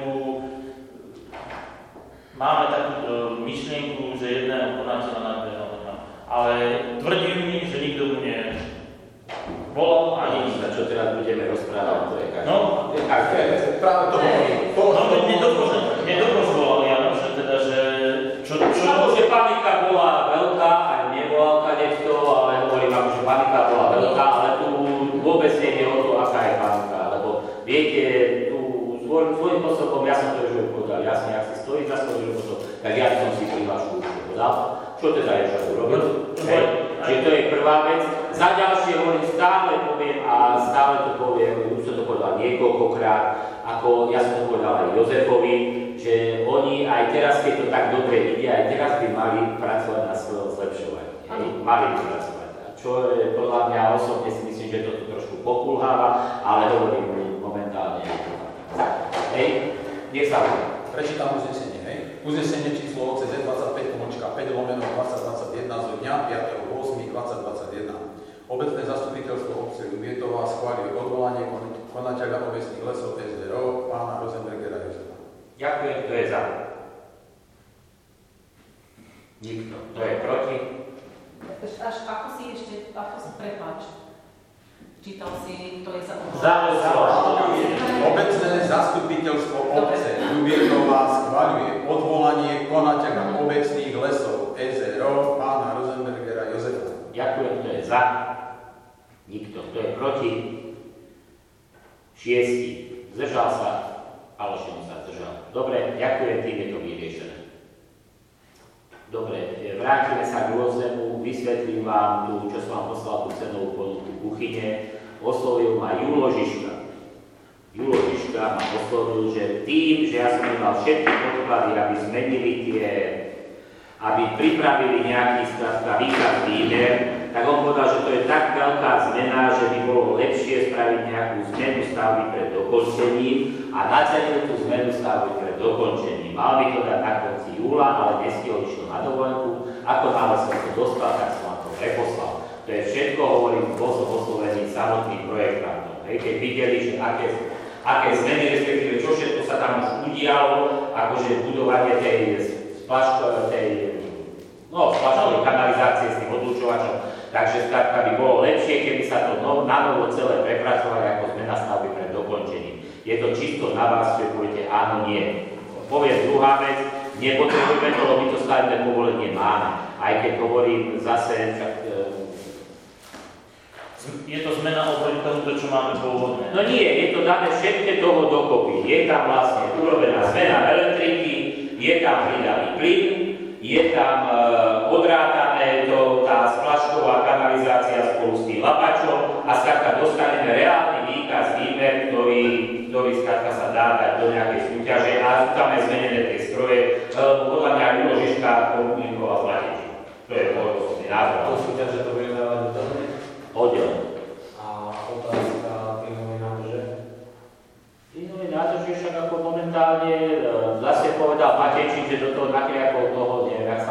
máme takú myšlienku, že jedného konateľa na druhého. Ale tvrdím mi, že nikto mu volal ani nič. A čo teraz budeme rozprávať, to je každý. No, práve to hovorím. Nedopočúval ja, že teda, že že panika bola veľká, aj nevolal kadečto, ale hovorím vám, že panika bola veľká, ale tu vôbec nejde o to, aká je panika, lebo viete, tu svojím spôsobom, ja som to už povedal, jasne, ak si stojí za svojím životom, tak ja som si prihlášku už povedal. Čo teda je čo urobiť? Čiže to je prvá vec. Za ďalšie hovorím, stále poviem a stále to poviem, už som to povedal niekoľkokrát, ako ja som to povedal aj Jozefovi, že oni aj teraz, keď to tak dobre ide, aj teraz by mali pracovať na svojom zlepšovaní. Mali by pracovať. Čo je podľa mňa osobne si myslím, že to tu trošku pokulháva, ale hovorím momentálne. Hej, nech sa vám. Prečítam uznesenie, hej. Uznesenie číslo OCZ 25.5/2021 zo dňa 5.8.2021. Obecné zastupiteľstvo obce Ľubietová schváľuje odvolanie konateľa obecných lesov SRO pána Rosenbergera Jozefa. Ďakujem, kto je za. Nikto. Kto je proti? Až ako si prepáč. Čítal si, kto je za to. Obecné zastupiteľstvo obce Ľubietová schváľuje odvolanie konateľa obecných lesov SRO pána Rosenbergera Jozefa. Ďakujem, kto je za. Nikto. Kto je proti? 6. Zdržal sa. Alošinu sa zdržal. Dobre, ďakujem, tým je to vyriešené. Dobre, vrátime sa k rôznemu, vysvetlím vám tu, čo som vám poslal tú cenovú ponuku kuchyne. Oslovil ma Julo Žižka. Julo Žižka ma oslovil, že tým, že ja som nemal všetky podklady, aby zmenili aby pripravili nejaký výkaz výber, tak on povedal, že to je tak veľká zmena, že by bolo lepšie spraviť nejakú zmenu stavby pred dokončením a nacenil tú zmenu stavby pred dokončením. Mal by to dať na konci júla, ale nestihol išiel na dovolenku. Ako náhle som to dostal, tak som vám to preposlal. To je všetko, hovorím, bol som oslovený samotným projektantom. Keď videli, že aké zmeny, respektíve čo všetko sa tam už udialo, akože budovanie tej splaškovej kanalizácie s tým odlučovačom. Takže skrátka by bolo lepšie, keby sa to na novo celé prepracovali ako zmena stavby pred dokončením. Je to čisto na vás, že poviete áno, nie. Poviem druhá vec, nepotrebujeme to, my to stavebné povolenie máme. Aj keď hovorím zase, je to zmena oproti tomu, čo máme pôvodné. No nie, je to dané všetké toho dokopy. Je tam vlastne urobená zmena elektriky, je tam pridaný plyn, je tam odrátané tá splašková kanalizácia spolu s tým lapačom a skrátka dostaneme reálny výkaz výber, ktorý skrátka sa dá dať do nejakej súťaže a sú tam aj zmenené tie stroje, podľa mňa Julo Žižka komunikoval zlatejšie. To je môj osobný názor. To súťaže to bude dávať do toho? Oddelené. A otázka plynovej nádrže? Plynovej nádrže však ako momentálne zase povedal Matejčík, že do toho nakliakol toho, neviem, ak sa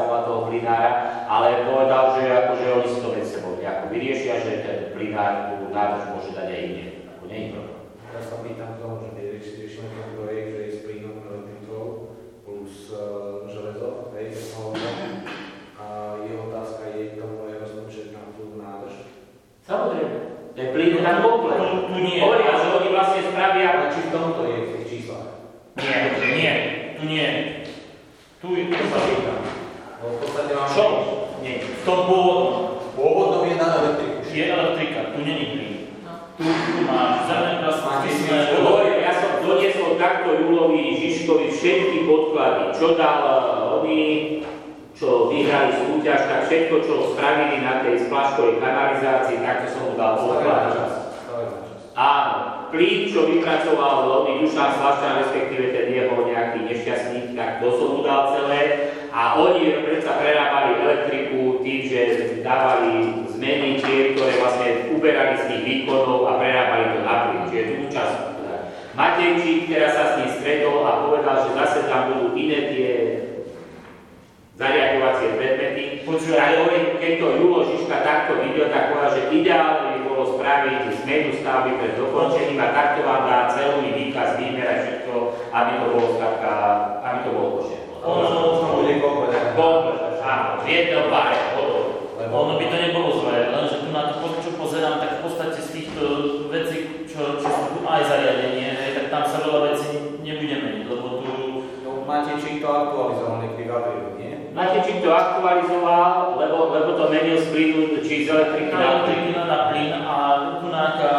plinára, ale povedal, že akože oni si to medzi sebou nejako vyriešia, že ten plinár tú nádrž môže dať aj iné. Ako nie je problém. Ja sa pýtam k tomu, že keď riešime ten projekt, že je s plynom elektrikou plus železo, hej, a je otázka, je k tomu aj rozpočet na tú nádrž? Samozrejme. Ten plyn je tam komplet. Tu nie. Hovoria, že oni vlastne spravia... Ale či v tomto je v tých číslach? Nie, tu nie. Tu sa pýtam. No v podstate máme... Čo? Nie. V tom pôvodnom. Pôvodnom je na elektriku. Je elektrika, tu není plyn. Tu máš zemné plasty, Hovorím, ja som doniesol takto Julovi Žižkovi všetky podklady, čo dal oni, čo vyhrali súťaž, tak všetko, čo spravili na tej splaškovej kanalizácii, takto som mu dal podklady. Áno, plyn, čo vypracoval oný Dušan Slaščan, respektíve ten jeho nejaký nešťastník, tak to som mu dal celé. A oni predsa prerábali elektriku tým, že dávali zmeny tie, ktoré vlastne uberali z tých výkonov a prerábali to na plyn. Čiže tú časť. Matejčík teraz sa s ním stretol a povedal, že zase tam budú iné tie zariadovacie predmety. Ale keď to Julo Žižka takto videl, tak povedal, že ideálne by bolo spraviť zmenu stavby pred dokončením a takto vám dá celý výkaz, výmer a všetko, aby to bolo skrátka, aby to bolo pošetné. Ono bude komplet. Áno, v jednom páre. Ono by to nebolo zlé, lenže tu na to, čo pozerám, tak v podstate z týchto vecí, čo sú tu aj zariadenie, tak tam sa veľa vecí nebude meniť, lebo tu... No, Matejčík to aktualizoval niekedy v apríli, nie? Matejčík to aktualizoval, lebo to menil z plynu, či z elektriky na plyn a tu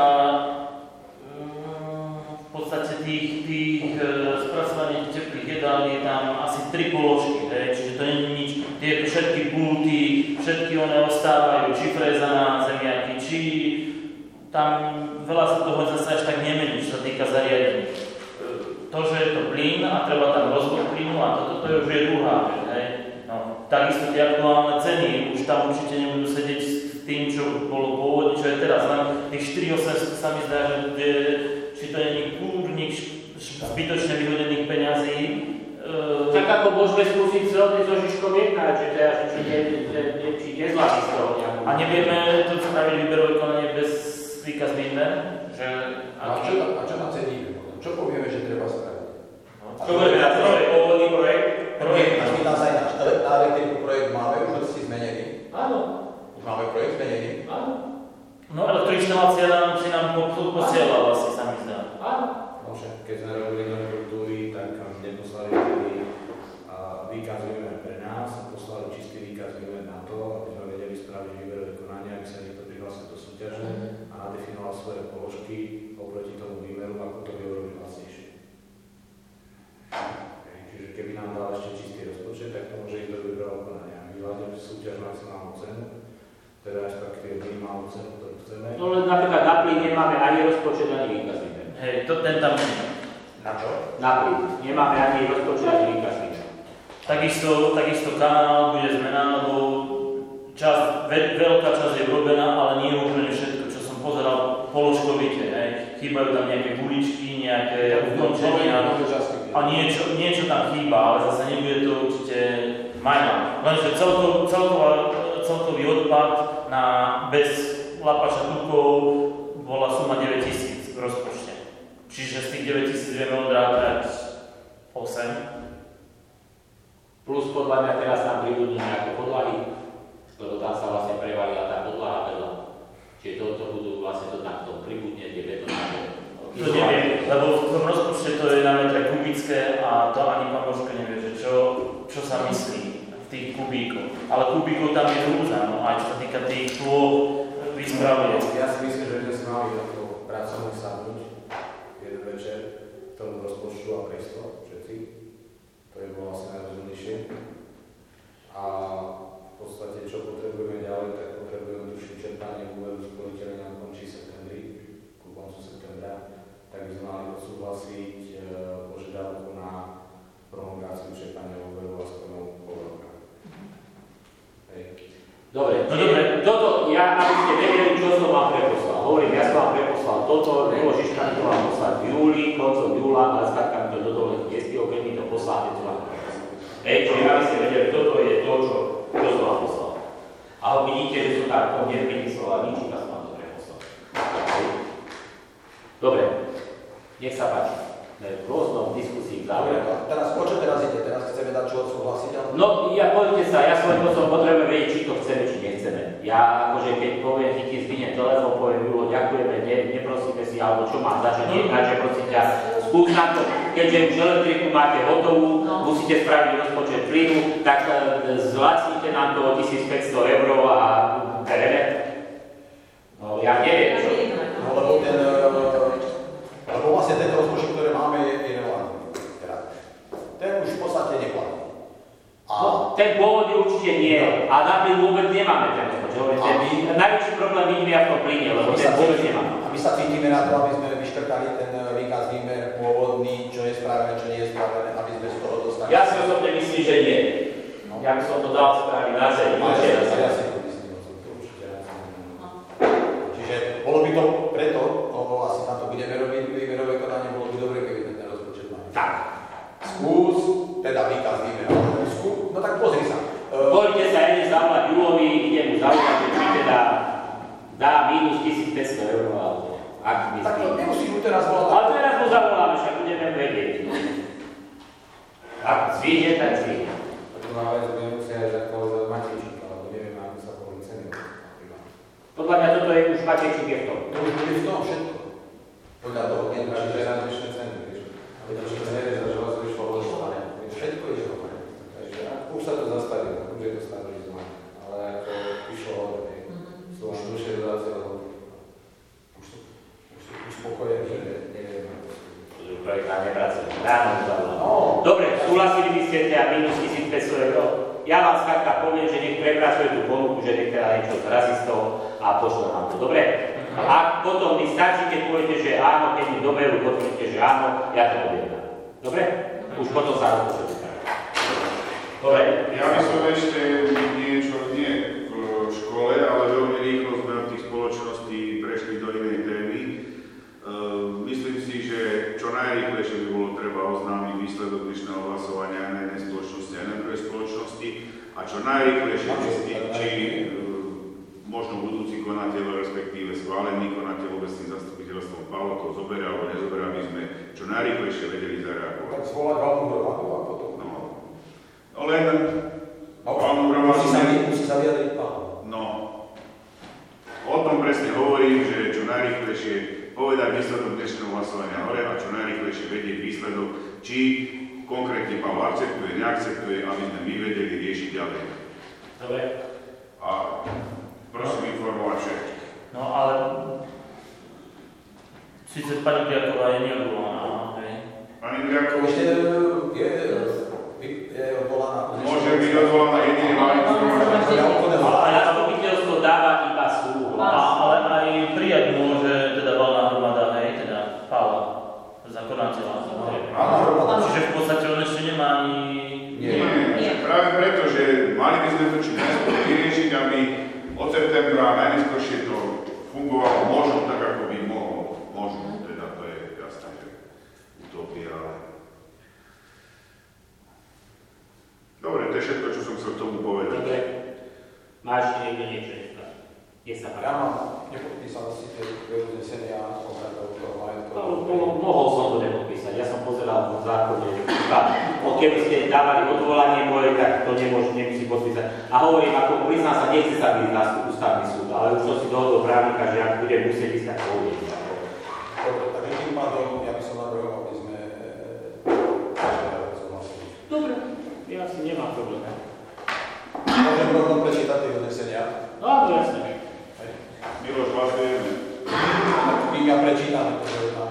v podstate tých spracovaní teplých jedál je tam asi 3 položky, čiže to nie je nič. Tie všetky pulty, všetky one ostávajú, či fréza na zemiaky, či tam veľa sa toho zase až tak nemení, čo sa týka zariadení. To, že je to plyn a treba tam rozvod plynu a toto už je druhá vec, hej. No, takisto tie aktuálne ceny, už tam určite nebudú sedieť s tým, čo bolo pôvodne, čo je teraz, len tých 4800 sa mi zdá, že či to je kúrnik zbytočne vyhodených peňazí. Tak ako môžeme skúsiť celé so Žižkom jednať, že teda, či nezvládli z toho nejakú. A nevieme to spraviť výberové konanie bez výkaz výber? A čo tam cedíme? Čo povieme, že treba spraviť? Čo bude na pôvodný projekt? A my tam sa ináč na elektriku projekt máme už hoci zmenený. Áno. Už máme projekt zmenený. Áno. No elektroinštalácia si nám posielala asi, sa mi zdá. Áno. No však keď sme robili konštruktúry, tak neposlali výkaz výmer pre nás a poslali čistý výkaz výmer na to, aby sme vedeli spraviť výberové konanie, aby sa niekto prihlásil do súťaže a nadefinoval svoje položky oproti tomu výmeru, ako to by urobiť vlastnejšie. Čiže keby nám dal ešte čistý rozpočet, tak to môže ísť do výberového konania. My vyhľadíme súťaž maximálnu cenu, teda až tak minimálnu cenu, ktorú chceme. No len napríklad na plyn nemáme ani rozpočet, ani výkaz výber. Hej, ten tam nie. Na čo? Na plyn. Nemáme ani rozpočet, ani výkaz výber. Takisto kanál bude zmená, lebo veľká časť je urobená, ale nie je úplne všetko, čo som pozeral položkovite. Chýbajú tam nejaké guličky, nejaké ukončenia a niečo tam chýba, ale zase nebude to určite majná. Lenže celkový odpad bez lapača tukov bola suma 9000 v rozpočte. Čiže z tých 9000 vieme odrátať 8. Plus podľa mňa teraz tam prídu nejaké podlahy, lebo tam sa vlastne prevalila tá podlaha veľa. Čiže to budú vlastne to tam pribudne tie betónové. To neviem, lebo v tom rozpočte to je na metre kubické a to ani pán Božko nevie, že čo sa myslí v tých kubíkoch. Ale kubíkov tam je rúza, no aj čo sa týka tých plôch výspravuje. Ja si myslím, že by sme si mali do toho pracovne sadnúť jeden večer tomu rozpočtu a prejsť to všetci. To je bolo asi najrozumnejšie. A v podstate, čo potrebujeme ďalej, tak potrebujeme tušiť čerpanie úveru sporiteľa na končí septembri, ku koncu septembra, tak by sme mali odsúhlasiť požiadavku na prolongáciu čerpania úveru aspoň pol roka. Dobre, toto ja, aby ste vedeli, čo som vám preposlal. Hovorím, ja som vám preposlal toto, Žižka to vám poslať v júli, koncom júla, ale skrátka mi to do toho nestiel, keď mi to posláte, to vám preposlal. Čiže aby ste vedeli, toto je to, čo som vidíte, že sú takto neprinísol a nič, iba som vám to preposlal. Dobre, nech sa páči. V rôznom diskusii v záujme. Teraz, o čo teraz ide? Teraz chceme dať čo odsúhlasiť? No, poďte sa, ja svojím spôsobom potrebujem vedieť, či to chceme, či nechceme. Ja akože keď poviem, chytím, zdvihnem telefón, poviem, Julo, ďakujeme, neprosíme si, alebo čo mám začať jednať, že prosím ťa, skús na to, keďže už elektriku máte hotovú, musíte spraviť rozpočet plynu, tak zlacnite nám to o 1500 € a bereme. No, ja neviem, čo. No, lebo vlastne tento rozpočet, ktorý máme, je relevantný. Ten už v podstate neplatí. No, ten pôvodný určite nie, a na plyn vôbec nemáme ten rozpočet. Najväčší problém vidíme v tom plyne, lebo ten vôbec nemáme. A my sa cítime na to, aby sme vyškrtali ten výkaz výmer pôvodný, čo je spravené, čo nie je spravené, aby sme z toho dostali. Ja si osobne myslím, že nie. Ja by som to dal spraviť na zem. Ja si to myslím, to určite. Čiže bolo by to preto, asi tam to budeme robiť, výberové konanie, bolo by dobre, keby ten rozpočet máme. Tak. Skús, teda výkaz výmer. No tak pozri sa. Poďte sa jeden zavolať Julovi, idem mu zavolať, že či teda dá minus 1500 €, alebo ak by tak to zbyl. nemusím mu teraz volať. Ale teraz mu zavoláme, však budeme vedieť. Ak zvýhne, tak zvýhne. A druhá vec, budeme musieť aj zakladať Matejčíka, lebo nevieme, ako sa povoli ceny. Podľa mňa toto je už Matejčík je v tom. To už bude v tom všetko. Podľa toho, keď Keď máš teraz vyššie ceny, vieš. Ale to všetko nevieš, že vás vyšlo odložené. všetko je to. Takže už sa to zastavilo, už je to stabilizované. Ale ako vyšlo hore, sú až dlhšie dodácie už spokoje, že neviem. Projekt nám nepracuje. Ráno mu zavolám. Dobre, súhlasili by ste teda minus 1500 €? Ja vám skrátka poviem, že nech prepracuje tú ponuku, že nech teda niečo zrazí z toho a pošle nám to. Dobre? A potom mi stačí, keď poviete, že áno, keď mi doberú, potvrdíte, že áno, ja to objednám. Dobre? Už potom sa rozpočet. Dobre. Ja by som ešte niečo, nie v škole, ale veľmi rýchlo sme od tých spoločností prešli do inej témy. Myslím si, že čo najrýchlejšie by bolo treba oznámiť výsledok dnešného hlasovania aj na jednej spoločnosti, aj na druhej spoločnosti a čo najrýchlejšie zistiť, či možno budúci konateľ, respektíve schválený konateľ obecným zastupiteľstvom Pavlo to zoberie alebo nezoberie, aby sme čo najrýchlejšie vedeli zareagovať. Tak zvolať valnú hromadu a potom. No len valnú hromadu. Musí sa vyjadriť Pavlo. No, o tom presne hovorím, že čo najrýchlejšie povedať výsledok dnešného hlasovania hore a čo najrýchlejšie vedieť výsledok, či konkrétne Pavlo akceptuje, neakceptuje, aby sme my vedeli riešiť ďalej. Dobre. A prosím informovať všetkých. No ale síce pani Gliaková je neodvolaná, hej? Pani Driakov, Ešte je odvolaná. môže byť odvolaná jedine valným zhromaždením. Ale zastupiteľstvo dáva iba súhlas. Ale aj prijať môže teda valná hromada, hej, teda Pavla, za konateľa. Čiže v podstate on ešte nemá ani... Nie. Práve preto, že mali by sme to či najskôr vyriešiť, aby od septembra najneskôršie to fungovalo možno tak, ako by mohlo. Možno, teda to je jasné, že utopia, ale... Dobre, to je všetko, čo som chcel k tomu povedať. Dobre. Máš niekto niečo? Nech sa Ja mám nepodpísal si tie uznesenia ohľadom toho majetkového. Mohol som to nepodpísať. Ja som pozeral v zákone, že keby ste dávali odvolanie moje, tak to nemusí podpísať. A hovorím, ako priznám sa, nechce sa byť na ústavný súd, ale už som si dohodol právnika, že ak budem musieť ísť, tak pôjdem. Dobre, takže tým pádom ja by som navrhol, aby sme súhlasili. Dobre, ja si nemám problém. Môžem rovno prečítať tie uznesenia? No, jasne. Miloš, hlasujeme. My ja prečítam, pretože tam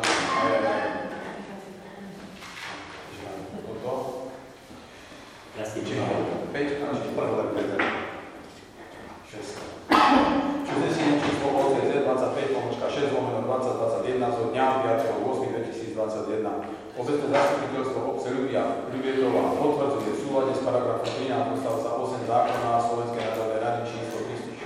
toto. Ja si Čiže 5, či prvé 6. Uznesenie číslo OCZ 25/6/2021 zo dňa 5.8.2021. Obecné zastupiteľstvo obce Ľubietova potvrdzuje v súlade s paragrafom 13 odstavca 8 zákona Slovenskej národnej rady číslo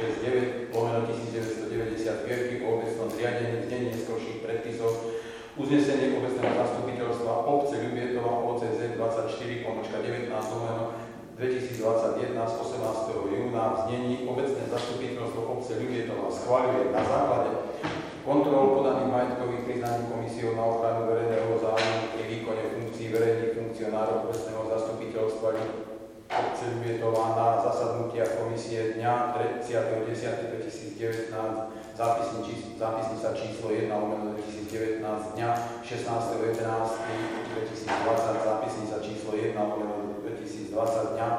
369/1990 o obecnom zriadení znení neskorších predpisov uznesenie obecného zastupiteľstva obce Ľubietova OCZ 24/19/2021 2021 z 18. júna v znení obecné zastupiteľstvo obce Ľubietova schvaľuje na základe kontrol podaných majetkových priznaní komisiou na ochranu verejného záujmu pri výkone funkcií verejných funkcionárov obecného zastupiteľstva obce Ľubietova na zasadnutiach komisie dňa 30.10.2019 zápisnica číslo 1/2019 dňa 16.11.2020 zápisnica číslo 1/2020 dňa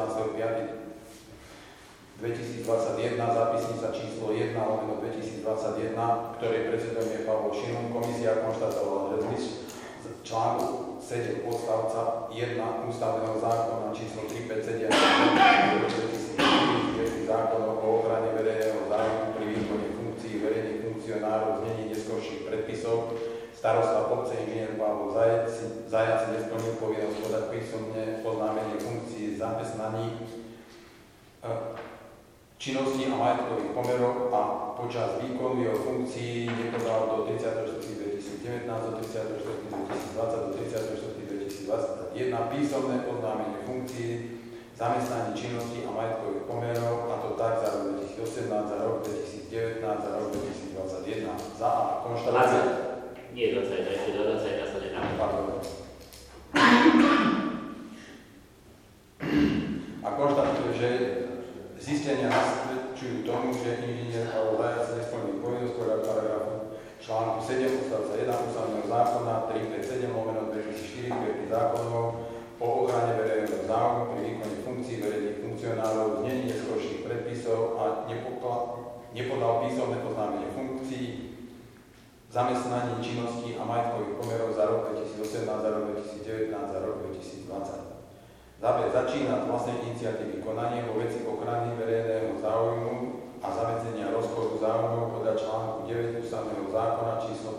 18.5.2021 zápisnica číslo 1/2021, ktorej predsedom je Pavol Šimon. Komisia konštatovala, že zmysl článku 7 odstavca 1 ústavného zákona číslo 357 2004 zákonov o ochrane verejného záujmu pri výkone funkcií verejných funkcionárov znení neskorších predpisov starosta obce inžinier Pavol Zajac nesplnil povinnosť podať písomne oznámenie funkcií zamestnaní činnosti a majetkových pomerov a počas výkonu jeho funkcií nepodal do 30.4.2019, do 30.4.2020, do 30.4.2021 písomné oznámenie funkcií, zamestnaní činnosti a majetkových pomerov, a to tak za rok 2018, za rok 2019, za rok 2021. Za A konštatácia. Nie 20, ešte do 20 sa nedá. Pardon. A konštatuje, že zistenia nasvedčujú tomu, že inžinier Pavol Zajac nesplnil povinnosť podľa paragrafu článku 7 odstavca 1 ústavného zákona 357/2004 zbierky zákonov o ochrane verejného záujmu pri výkone funkcií verejných funkcionárov znení neskorších predpisov a nepodal písomné oznámenie funkcií, zamestnaní činností a majetkových pomerov za rok 2018, za rok 2019, za rok 2020. Záber začína z vlastnej iniciatívy konanie vo veci ochrany verejného záujmu a zamedzenia rozchodu záujmov podľa článku 9 ústavného zákona číslo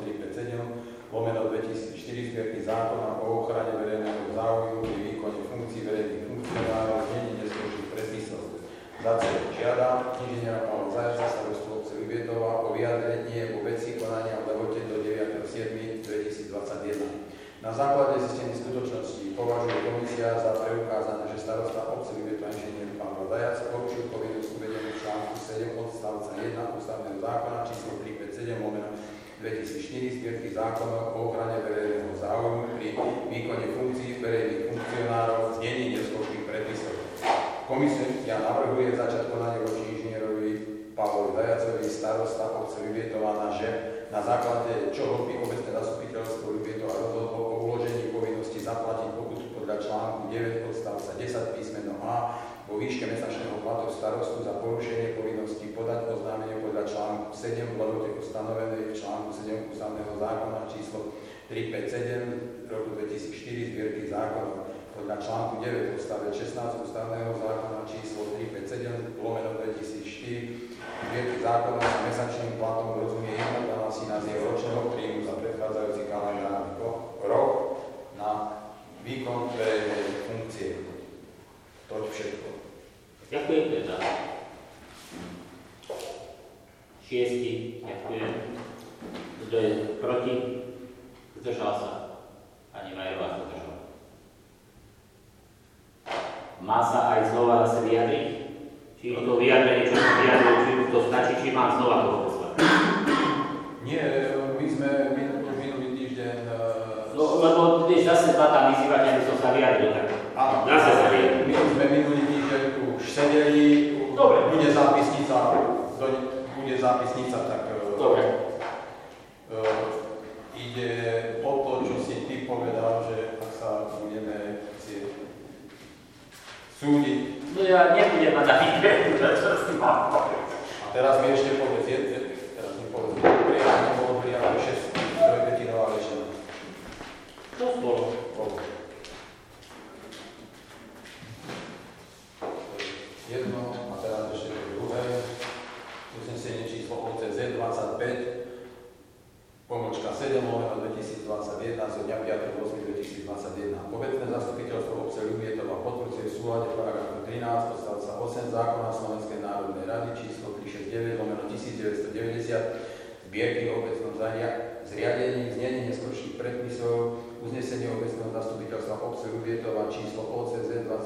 357/2004 zbierky zákona o ochrane verejného záujmu pri výkone funkcií verejných funkcionárov znení neskorších predpisov. Za C žiada inžiniera Pavla Zajaca starostu obce Ľubietova o vyjadrenie vo veci konania v lehote do 9.7.2021. Na základe zistených skutočností považuje komisia za preukázané, že starosta obce Ľubietova inžinier Pavol Zajac porušil povinnosť uvedenú v článku 7 odstavca 1 ústavného zákona číslo 357/2004 zbierky zákonov o ochrane verejného záujmu pri výkone funkcií verejných funkcionárov znení neskorších predpisov. Komisia navrhuje začať konanie voči inžinierovi Pavlovi Zajacovi starosta obce Ľubietova, že na základe čoho by obecné zastupiteľstvo Ľubietova rozhodlo o uložení povinnosti zaplatiť pokutu podľa článku 9 odstavca 10 písmeno A vo výške mesačného platu starostu za porušenie povinnosti podať oznámenie podľa článku 7 v lehote ustanovenej v článku 7 ústavného zákona číslo 357 roku 2004 zbierky zákonov. Podľa článku 9 odstavec 16 ústavného zákona číslo 357/2004 zbierky zákonov sa mesačným platom rozumie 1/12 z jeho ročného príjmu za predchádzajúci kalendárny rok na výkon verejnej funkcie. To je všetko. Ďakujem teda. 6. Ďakujem. Kto je proti? Zdržal sa. Pani Majerová zdržala. Má sa aj znova zase vyjadriť? Či to vyjadrenie, čo som vyjadril, či to stačí, či mám znova toho poslať? Nie, my sme minulý týždeň... No, lebo když zase ma tam vyzývate, aby som sa vyjadril, tak zase sa vyjadril. My sme minulý týždeň už sedeli, dobre. Bude zápisnica, tak... Dobre. Ide o to, čo si ty povedal, že ak sa budeme súdiť. No ja nebudem mať taký čo s tým mám povedať. A teraz mi ešte povedz, nebolo prijaté 6 trojtretinová väčšina. To bolo. Jedno, a teraz ešte druhé. Uznesenie číslo OCZ 25 pomočka 7/2021 zo dňa 5.8.2021. Obecné zastupiteľstvo obce Ľubietova potvrdzuje v súlade paragrafu 13 odstavca 8 zákona Slovenskej národnej rady číslo 369/1990 zbierky o obecnom zriadení, znení neskorších predpisov, uznesenie obecného zastupiteľstva obce Ľubietova číslo OCZ 25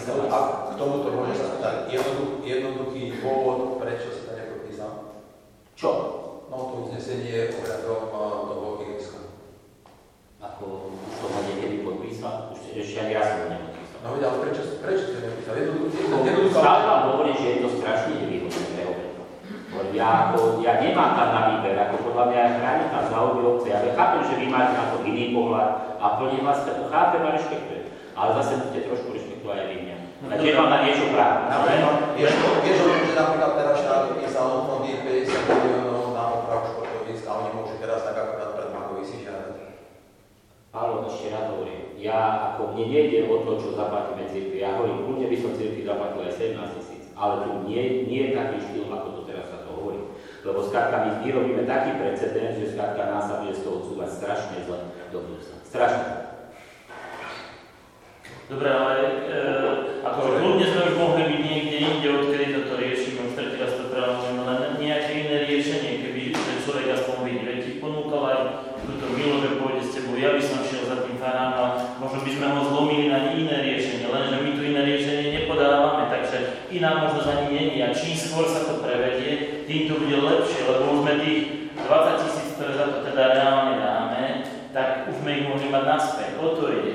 Ja chápem, že vy máte na to iný pohľad a plne vás to chápem a rešpektujem. Ale zase musíte trošku rešpektovať aj vy mňa. Takže mám na niečo právo. Vieš, že napríklad teraz štát vypísal fondy 50 miliónov na opravu športovísk a oni môžu teraz tak akorát pred bankový si žiadať. Pálo, ešte raz hovorím, mne nejde o to, čo zaplatíme cirkvi. Ja hovorím, kľudne by som cirkvi zaplatil aj 17 000, ale tu nie je taký štýl, ako to teraz sa to hovorí. Lebo skrátka my vyrobíme taký precedens, že skrátka nás sa bude z toho odsúvať strašne zle do budúcna. Strašne. Dobre, ale akože kľudne sme už mohli byť niekde inde, odkedy toto riešime, už tretí raz to pravdím, len nejaké iné riešenie, keby ten človek aspoň vidí. Veď ti ponúkal aj túto Milo, že pôjde s tebou, ja by som šiel za tým farám a možno by sme ho zlomili na iné riešenie, lenže my tu iné riešenie nepodávame, takže iná možnosť ani není a čím skôr sa to prevedie, tým to bude lepšie, lebo už sme tých 20 000, ktoré za to teda reálne dáme, tak už sme ich mohli mať naspäť, o to ide.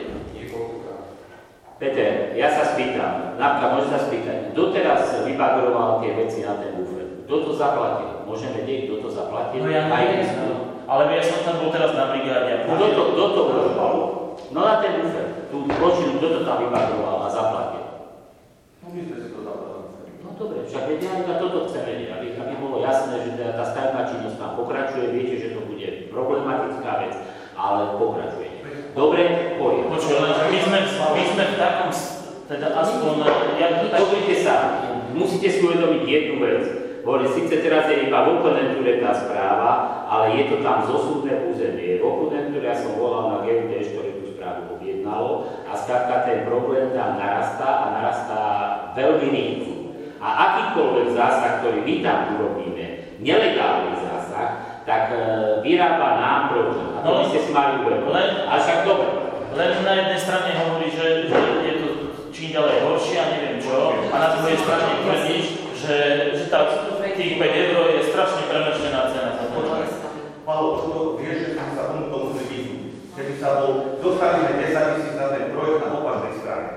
Peter, ja sa spýtam, napríklad môžem sa spýtať, kto teraz vybagroval tie veci na ten bufet? Kto to zaplatil? Môžeme vedieť, kto to zaplatil? No ja neviem, ale ja som tam bol teraz na brigáde. Kto to urobil? No na ten bufet. Tu počujem, kto to tam vybagroval a zaplatil. No my sme si to zaplatili. No dobre, však vedia, iba toto chceme vedieť, aby bolo jasné, že tá stavebná činnosť tam pokračuje, viete, že to bude problematická vec, ale pokračuje. Dobre, poriadne. Počuj, len my sme v takom, teda aspoň, Pozrite sa, musíte si uvedomiť jednu vec. Hovorím, síce teraz je iba v oponentúre tá správa, ale je to tam zosúdne územie. V oponentúre ja som volal na GUD, ktoré tú správu objednalo a skrátka ten problém tam narastá veľmi rýchlo. A akýkoľvek zásah, ktorý my tam urobíme, nelegálny zásah, tak vyrába nám problém. A to by ste si mali uvedomiť. Ale však dobre. Len na jednej strane hovorí, že je to čím ďalej horšie a neviem čo, a na druhej strane tvrdíš, že tých 5 € je strašne premrštená cena. Pálo, to vieš, že sme sa tomu museli vyhnúť. Keby sa dostali 10 000 na ten projekt na opačnej strane.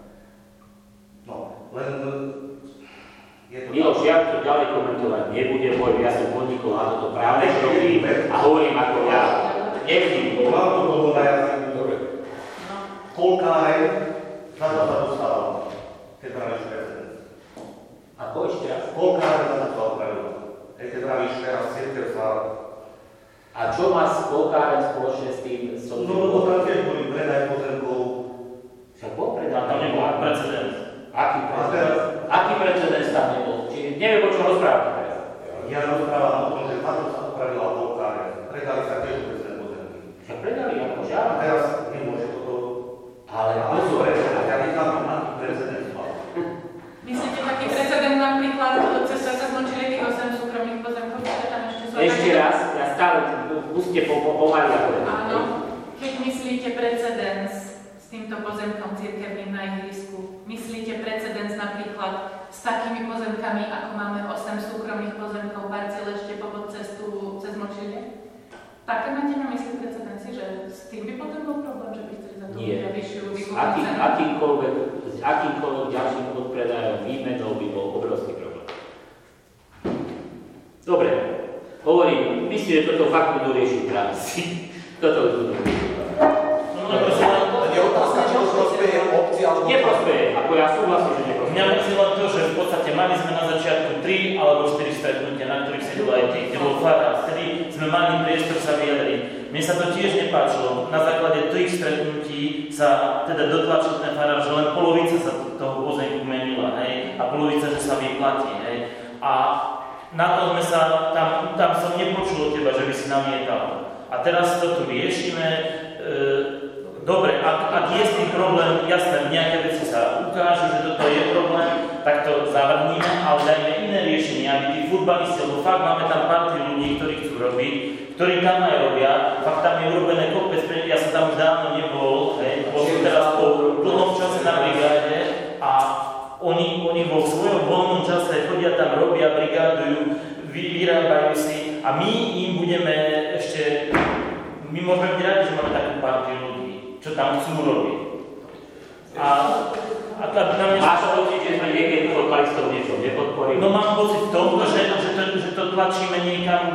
No, len je to... Miloš, ja to ďalej komentovať nebudem, ja som podnikol na toto právne kroky a hovorím ako ja. Nevždy. Mám to bolo na jazyku. Dobre. Koľkáren za to sa dostalo, keď pravíš precedens. Ako ešte raz? Koľkáren za to opravilo. Keď pravíš teraz cirkev sa... A čo má koľkáren spoločne s tým? No, lebo tam tiež boli predaj pozemkov. Však bol predaj. A tam nebol precedens. Aký precedens tam nebol? Čiže neviem, o čom rozprávate teraz. Ja rozprávam o tom, že za to sa opravila koľkáren. Predali sa tiež bez pozemky. Však predali, ako A žiaľ. teraz nemôže toto... Ale pozor, ja nechápam na tým precedens. Myslíte taký precedent napríklad cez zmočili tých 8 súkromných pozemkov, ktoré tam ešte sú? Ešte raz, ja stále musíte pomaly ako Áno, keď myslíte precedens s týmto pozemkom cirkevným na ihrisku, myslíte precedens napríklad s takými pozemkami, ako máme 8 súkromných pozemkov, parciel ešte popod cestu cez Močilie? Také máte na mysli precedenci, že s tým by potom bol problém, že by chceli za to vyššiu výkupnú cenu? Akýmkoľvek ďalším odpredajom výmenou by bol obrovský problém. Dobre, hovorím, myslím, že toto fakt budú riešiť práci. Toto už budú riešiť. Je otázka, či to prospeje obci alebo... Neprospeje, ako ja súhlasím, že neprospeje. Mňa mrzí len to, že v podstate mali sme na začiatku 3 alebo 4 stretnutia, na ktorých sedelo aj tých, kde bol farár. Vtedy sme mali priestor sa vyjadriť. Mne sa to tiež nepáčilo. Na základe 3 stretnutí sa teda dotlačil ten farár, že len polovica sa toho pozemku menila, hej, a polovica, že sa vyplatí, hej. A na to sme sa, tam som nepočul od teba, že by si namietal. A teraz to tu riešime. Dobre, ak je s tým problém, jasné, nejaké veci sa ukážu, že toto je problém, tak to zavrníme, ale dajme iné riešenie, aby tí futbalisti, lebo fakt máme tam partiu ľudí, ktorí chcú robiť, ktorí tam aj robia, fakt tam je urobené kopec, ja som tam už dávno nebol, bol som teraz po dlhom čase na brigáde a oni vo svojom voľnom čase chodia tam, robia, brigádujú, vyrábajú si a my im budeme ešte, my môžeme byť radi, že máme takú partiu ľudí, čo tam chcú robiť. A na mňa... Máš pocit, že sme niekedy futbalistov niečo nepodporili? No mám pocit v tom, že to tlačíme niekam,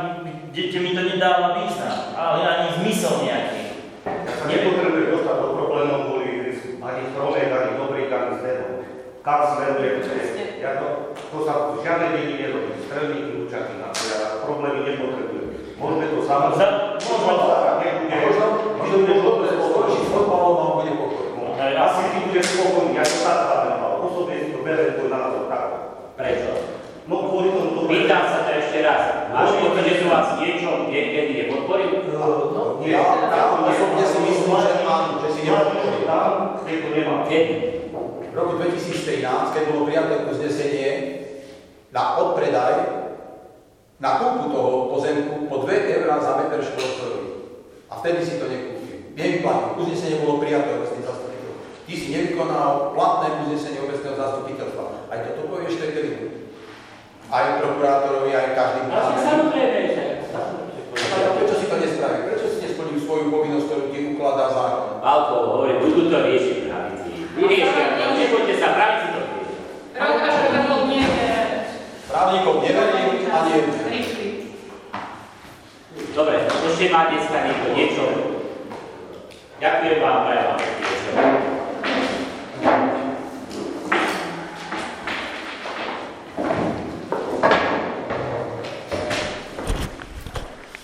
kde mi to nedáva význam, ale ani zmysel nejaký. Ja sa nepotrebujem dostať do problémov kvôli ani promet, ani dobrý, ani zdenom. Kam smeruje, to sa v žiadnej deni nerobí. Strelníky, lučaky, ja problémy nepotrebujem. Môžeme to samozrejme. Možno bude dobre skončiť s fotbalom a bude pokoj. Asi ty budeš spokojný, ja to tak hľadám, ale osobne si to berem tvoj názor takto. Prečo? No kvôli tomu dobre. Pýtam sa ťa ešte raz. Máš pocit, že sú vás niečo niekedy nepodporil? Ja osobne si myslím, že áno, že si nepodporil. Keď to nemám. Kedy? V roku 2013, keď bolo prijaté uznesenie na odpredaj, na kúpu toho pozemku po 2 € za meter štvorcový. A vtedy si to nekúpil. Nevyplatil. Uznesenie bolo prijaté obecným zastupiteľom. Ty si nevykonal platné uznesenie obecného zastupiteľstva. Aj toto povieš Tekeli. Aj prokurátorovi, aj každým. Samozrejme, že. Prečo si to nespraví? Prečo si nesplnil svoju povinnosť, ktorú ti ukladá zákon? Valko hovorí, budú to riešiť pravici. Vyriešia to, nebojte sa, pravici to rieši. Právnikov nevie. Právnikov neverím a neviem. Dobre, ešte má dneska niekto niečo. Ďakujem vám, prajem vám.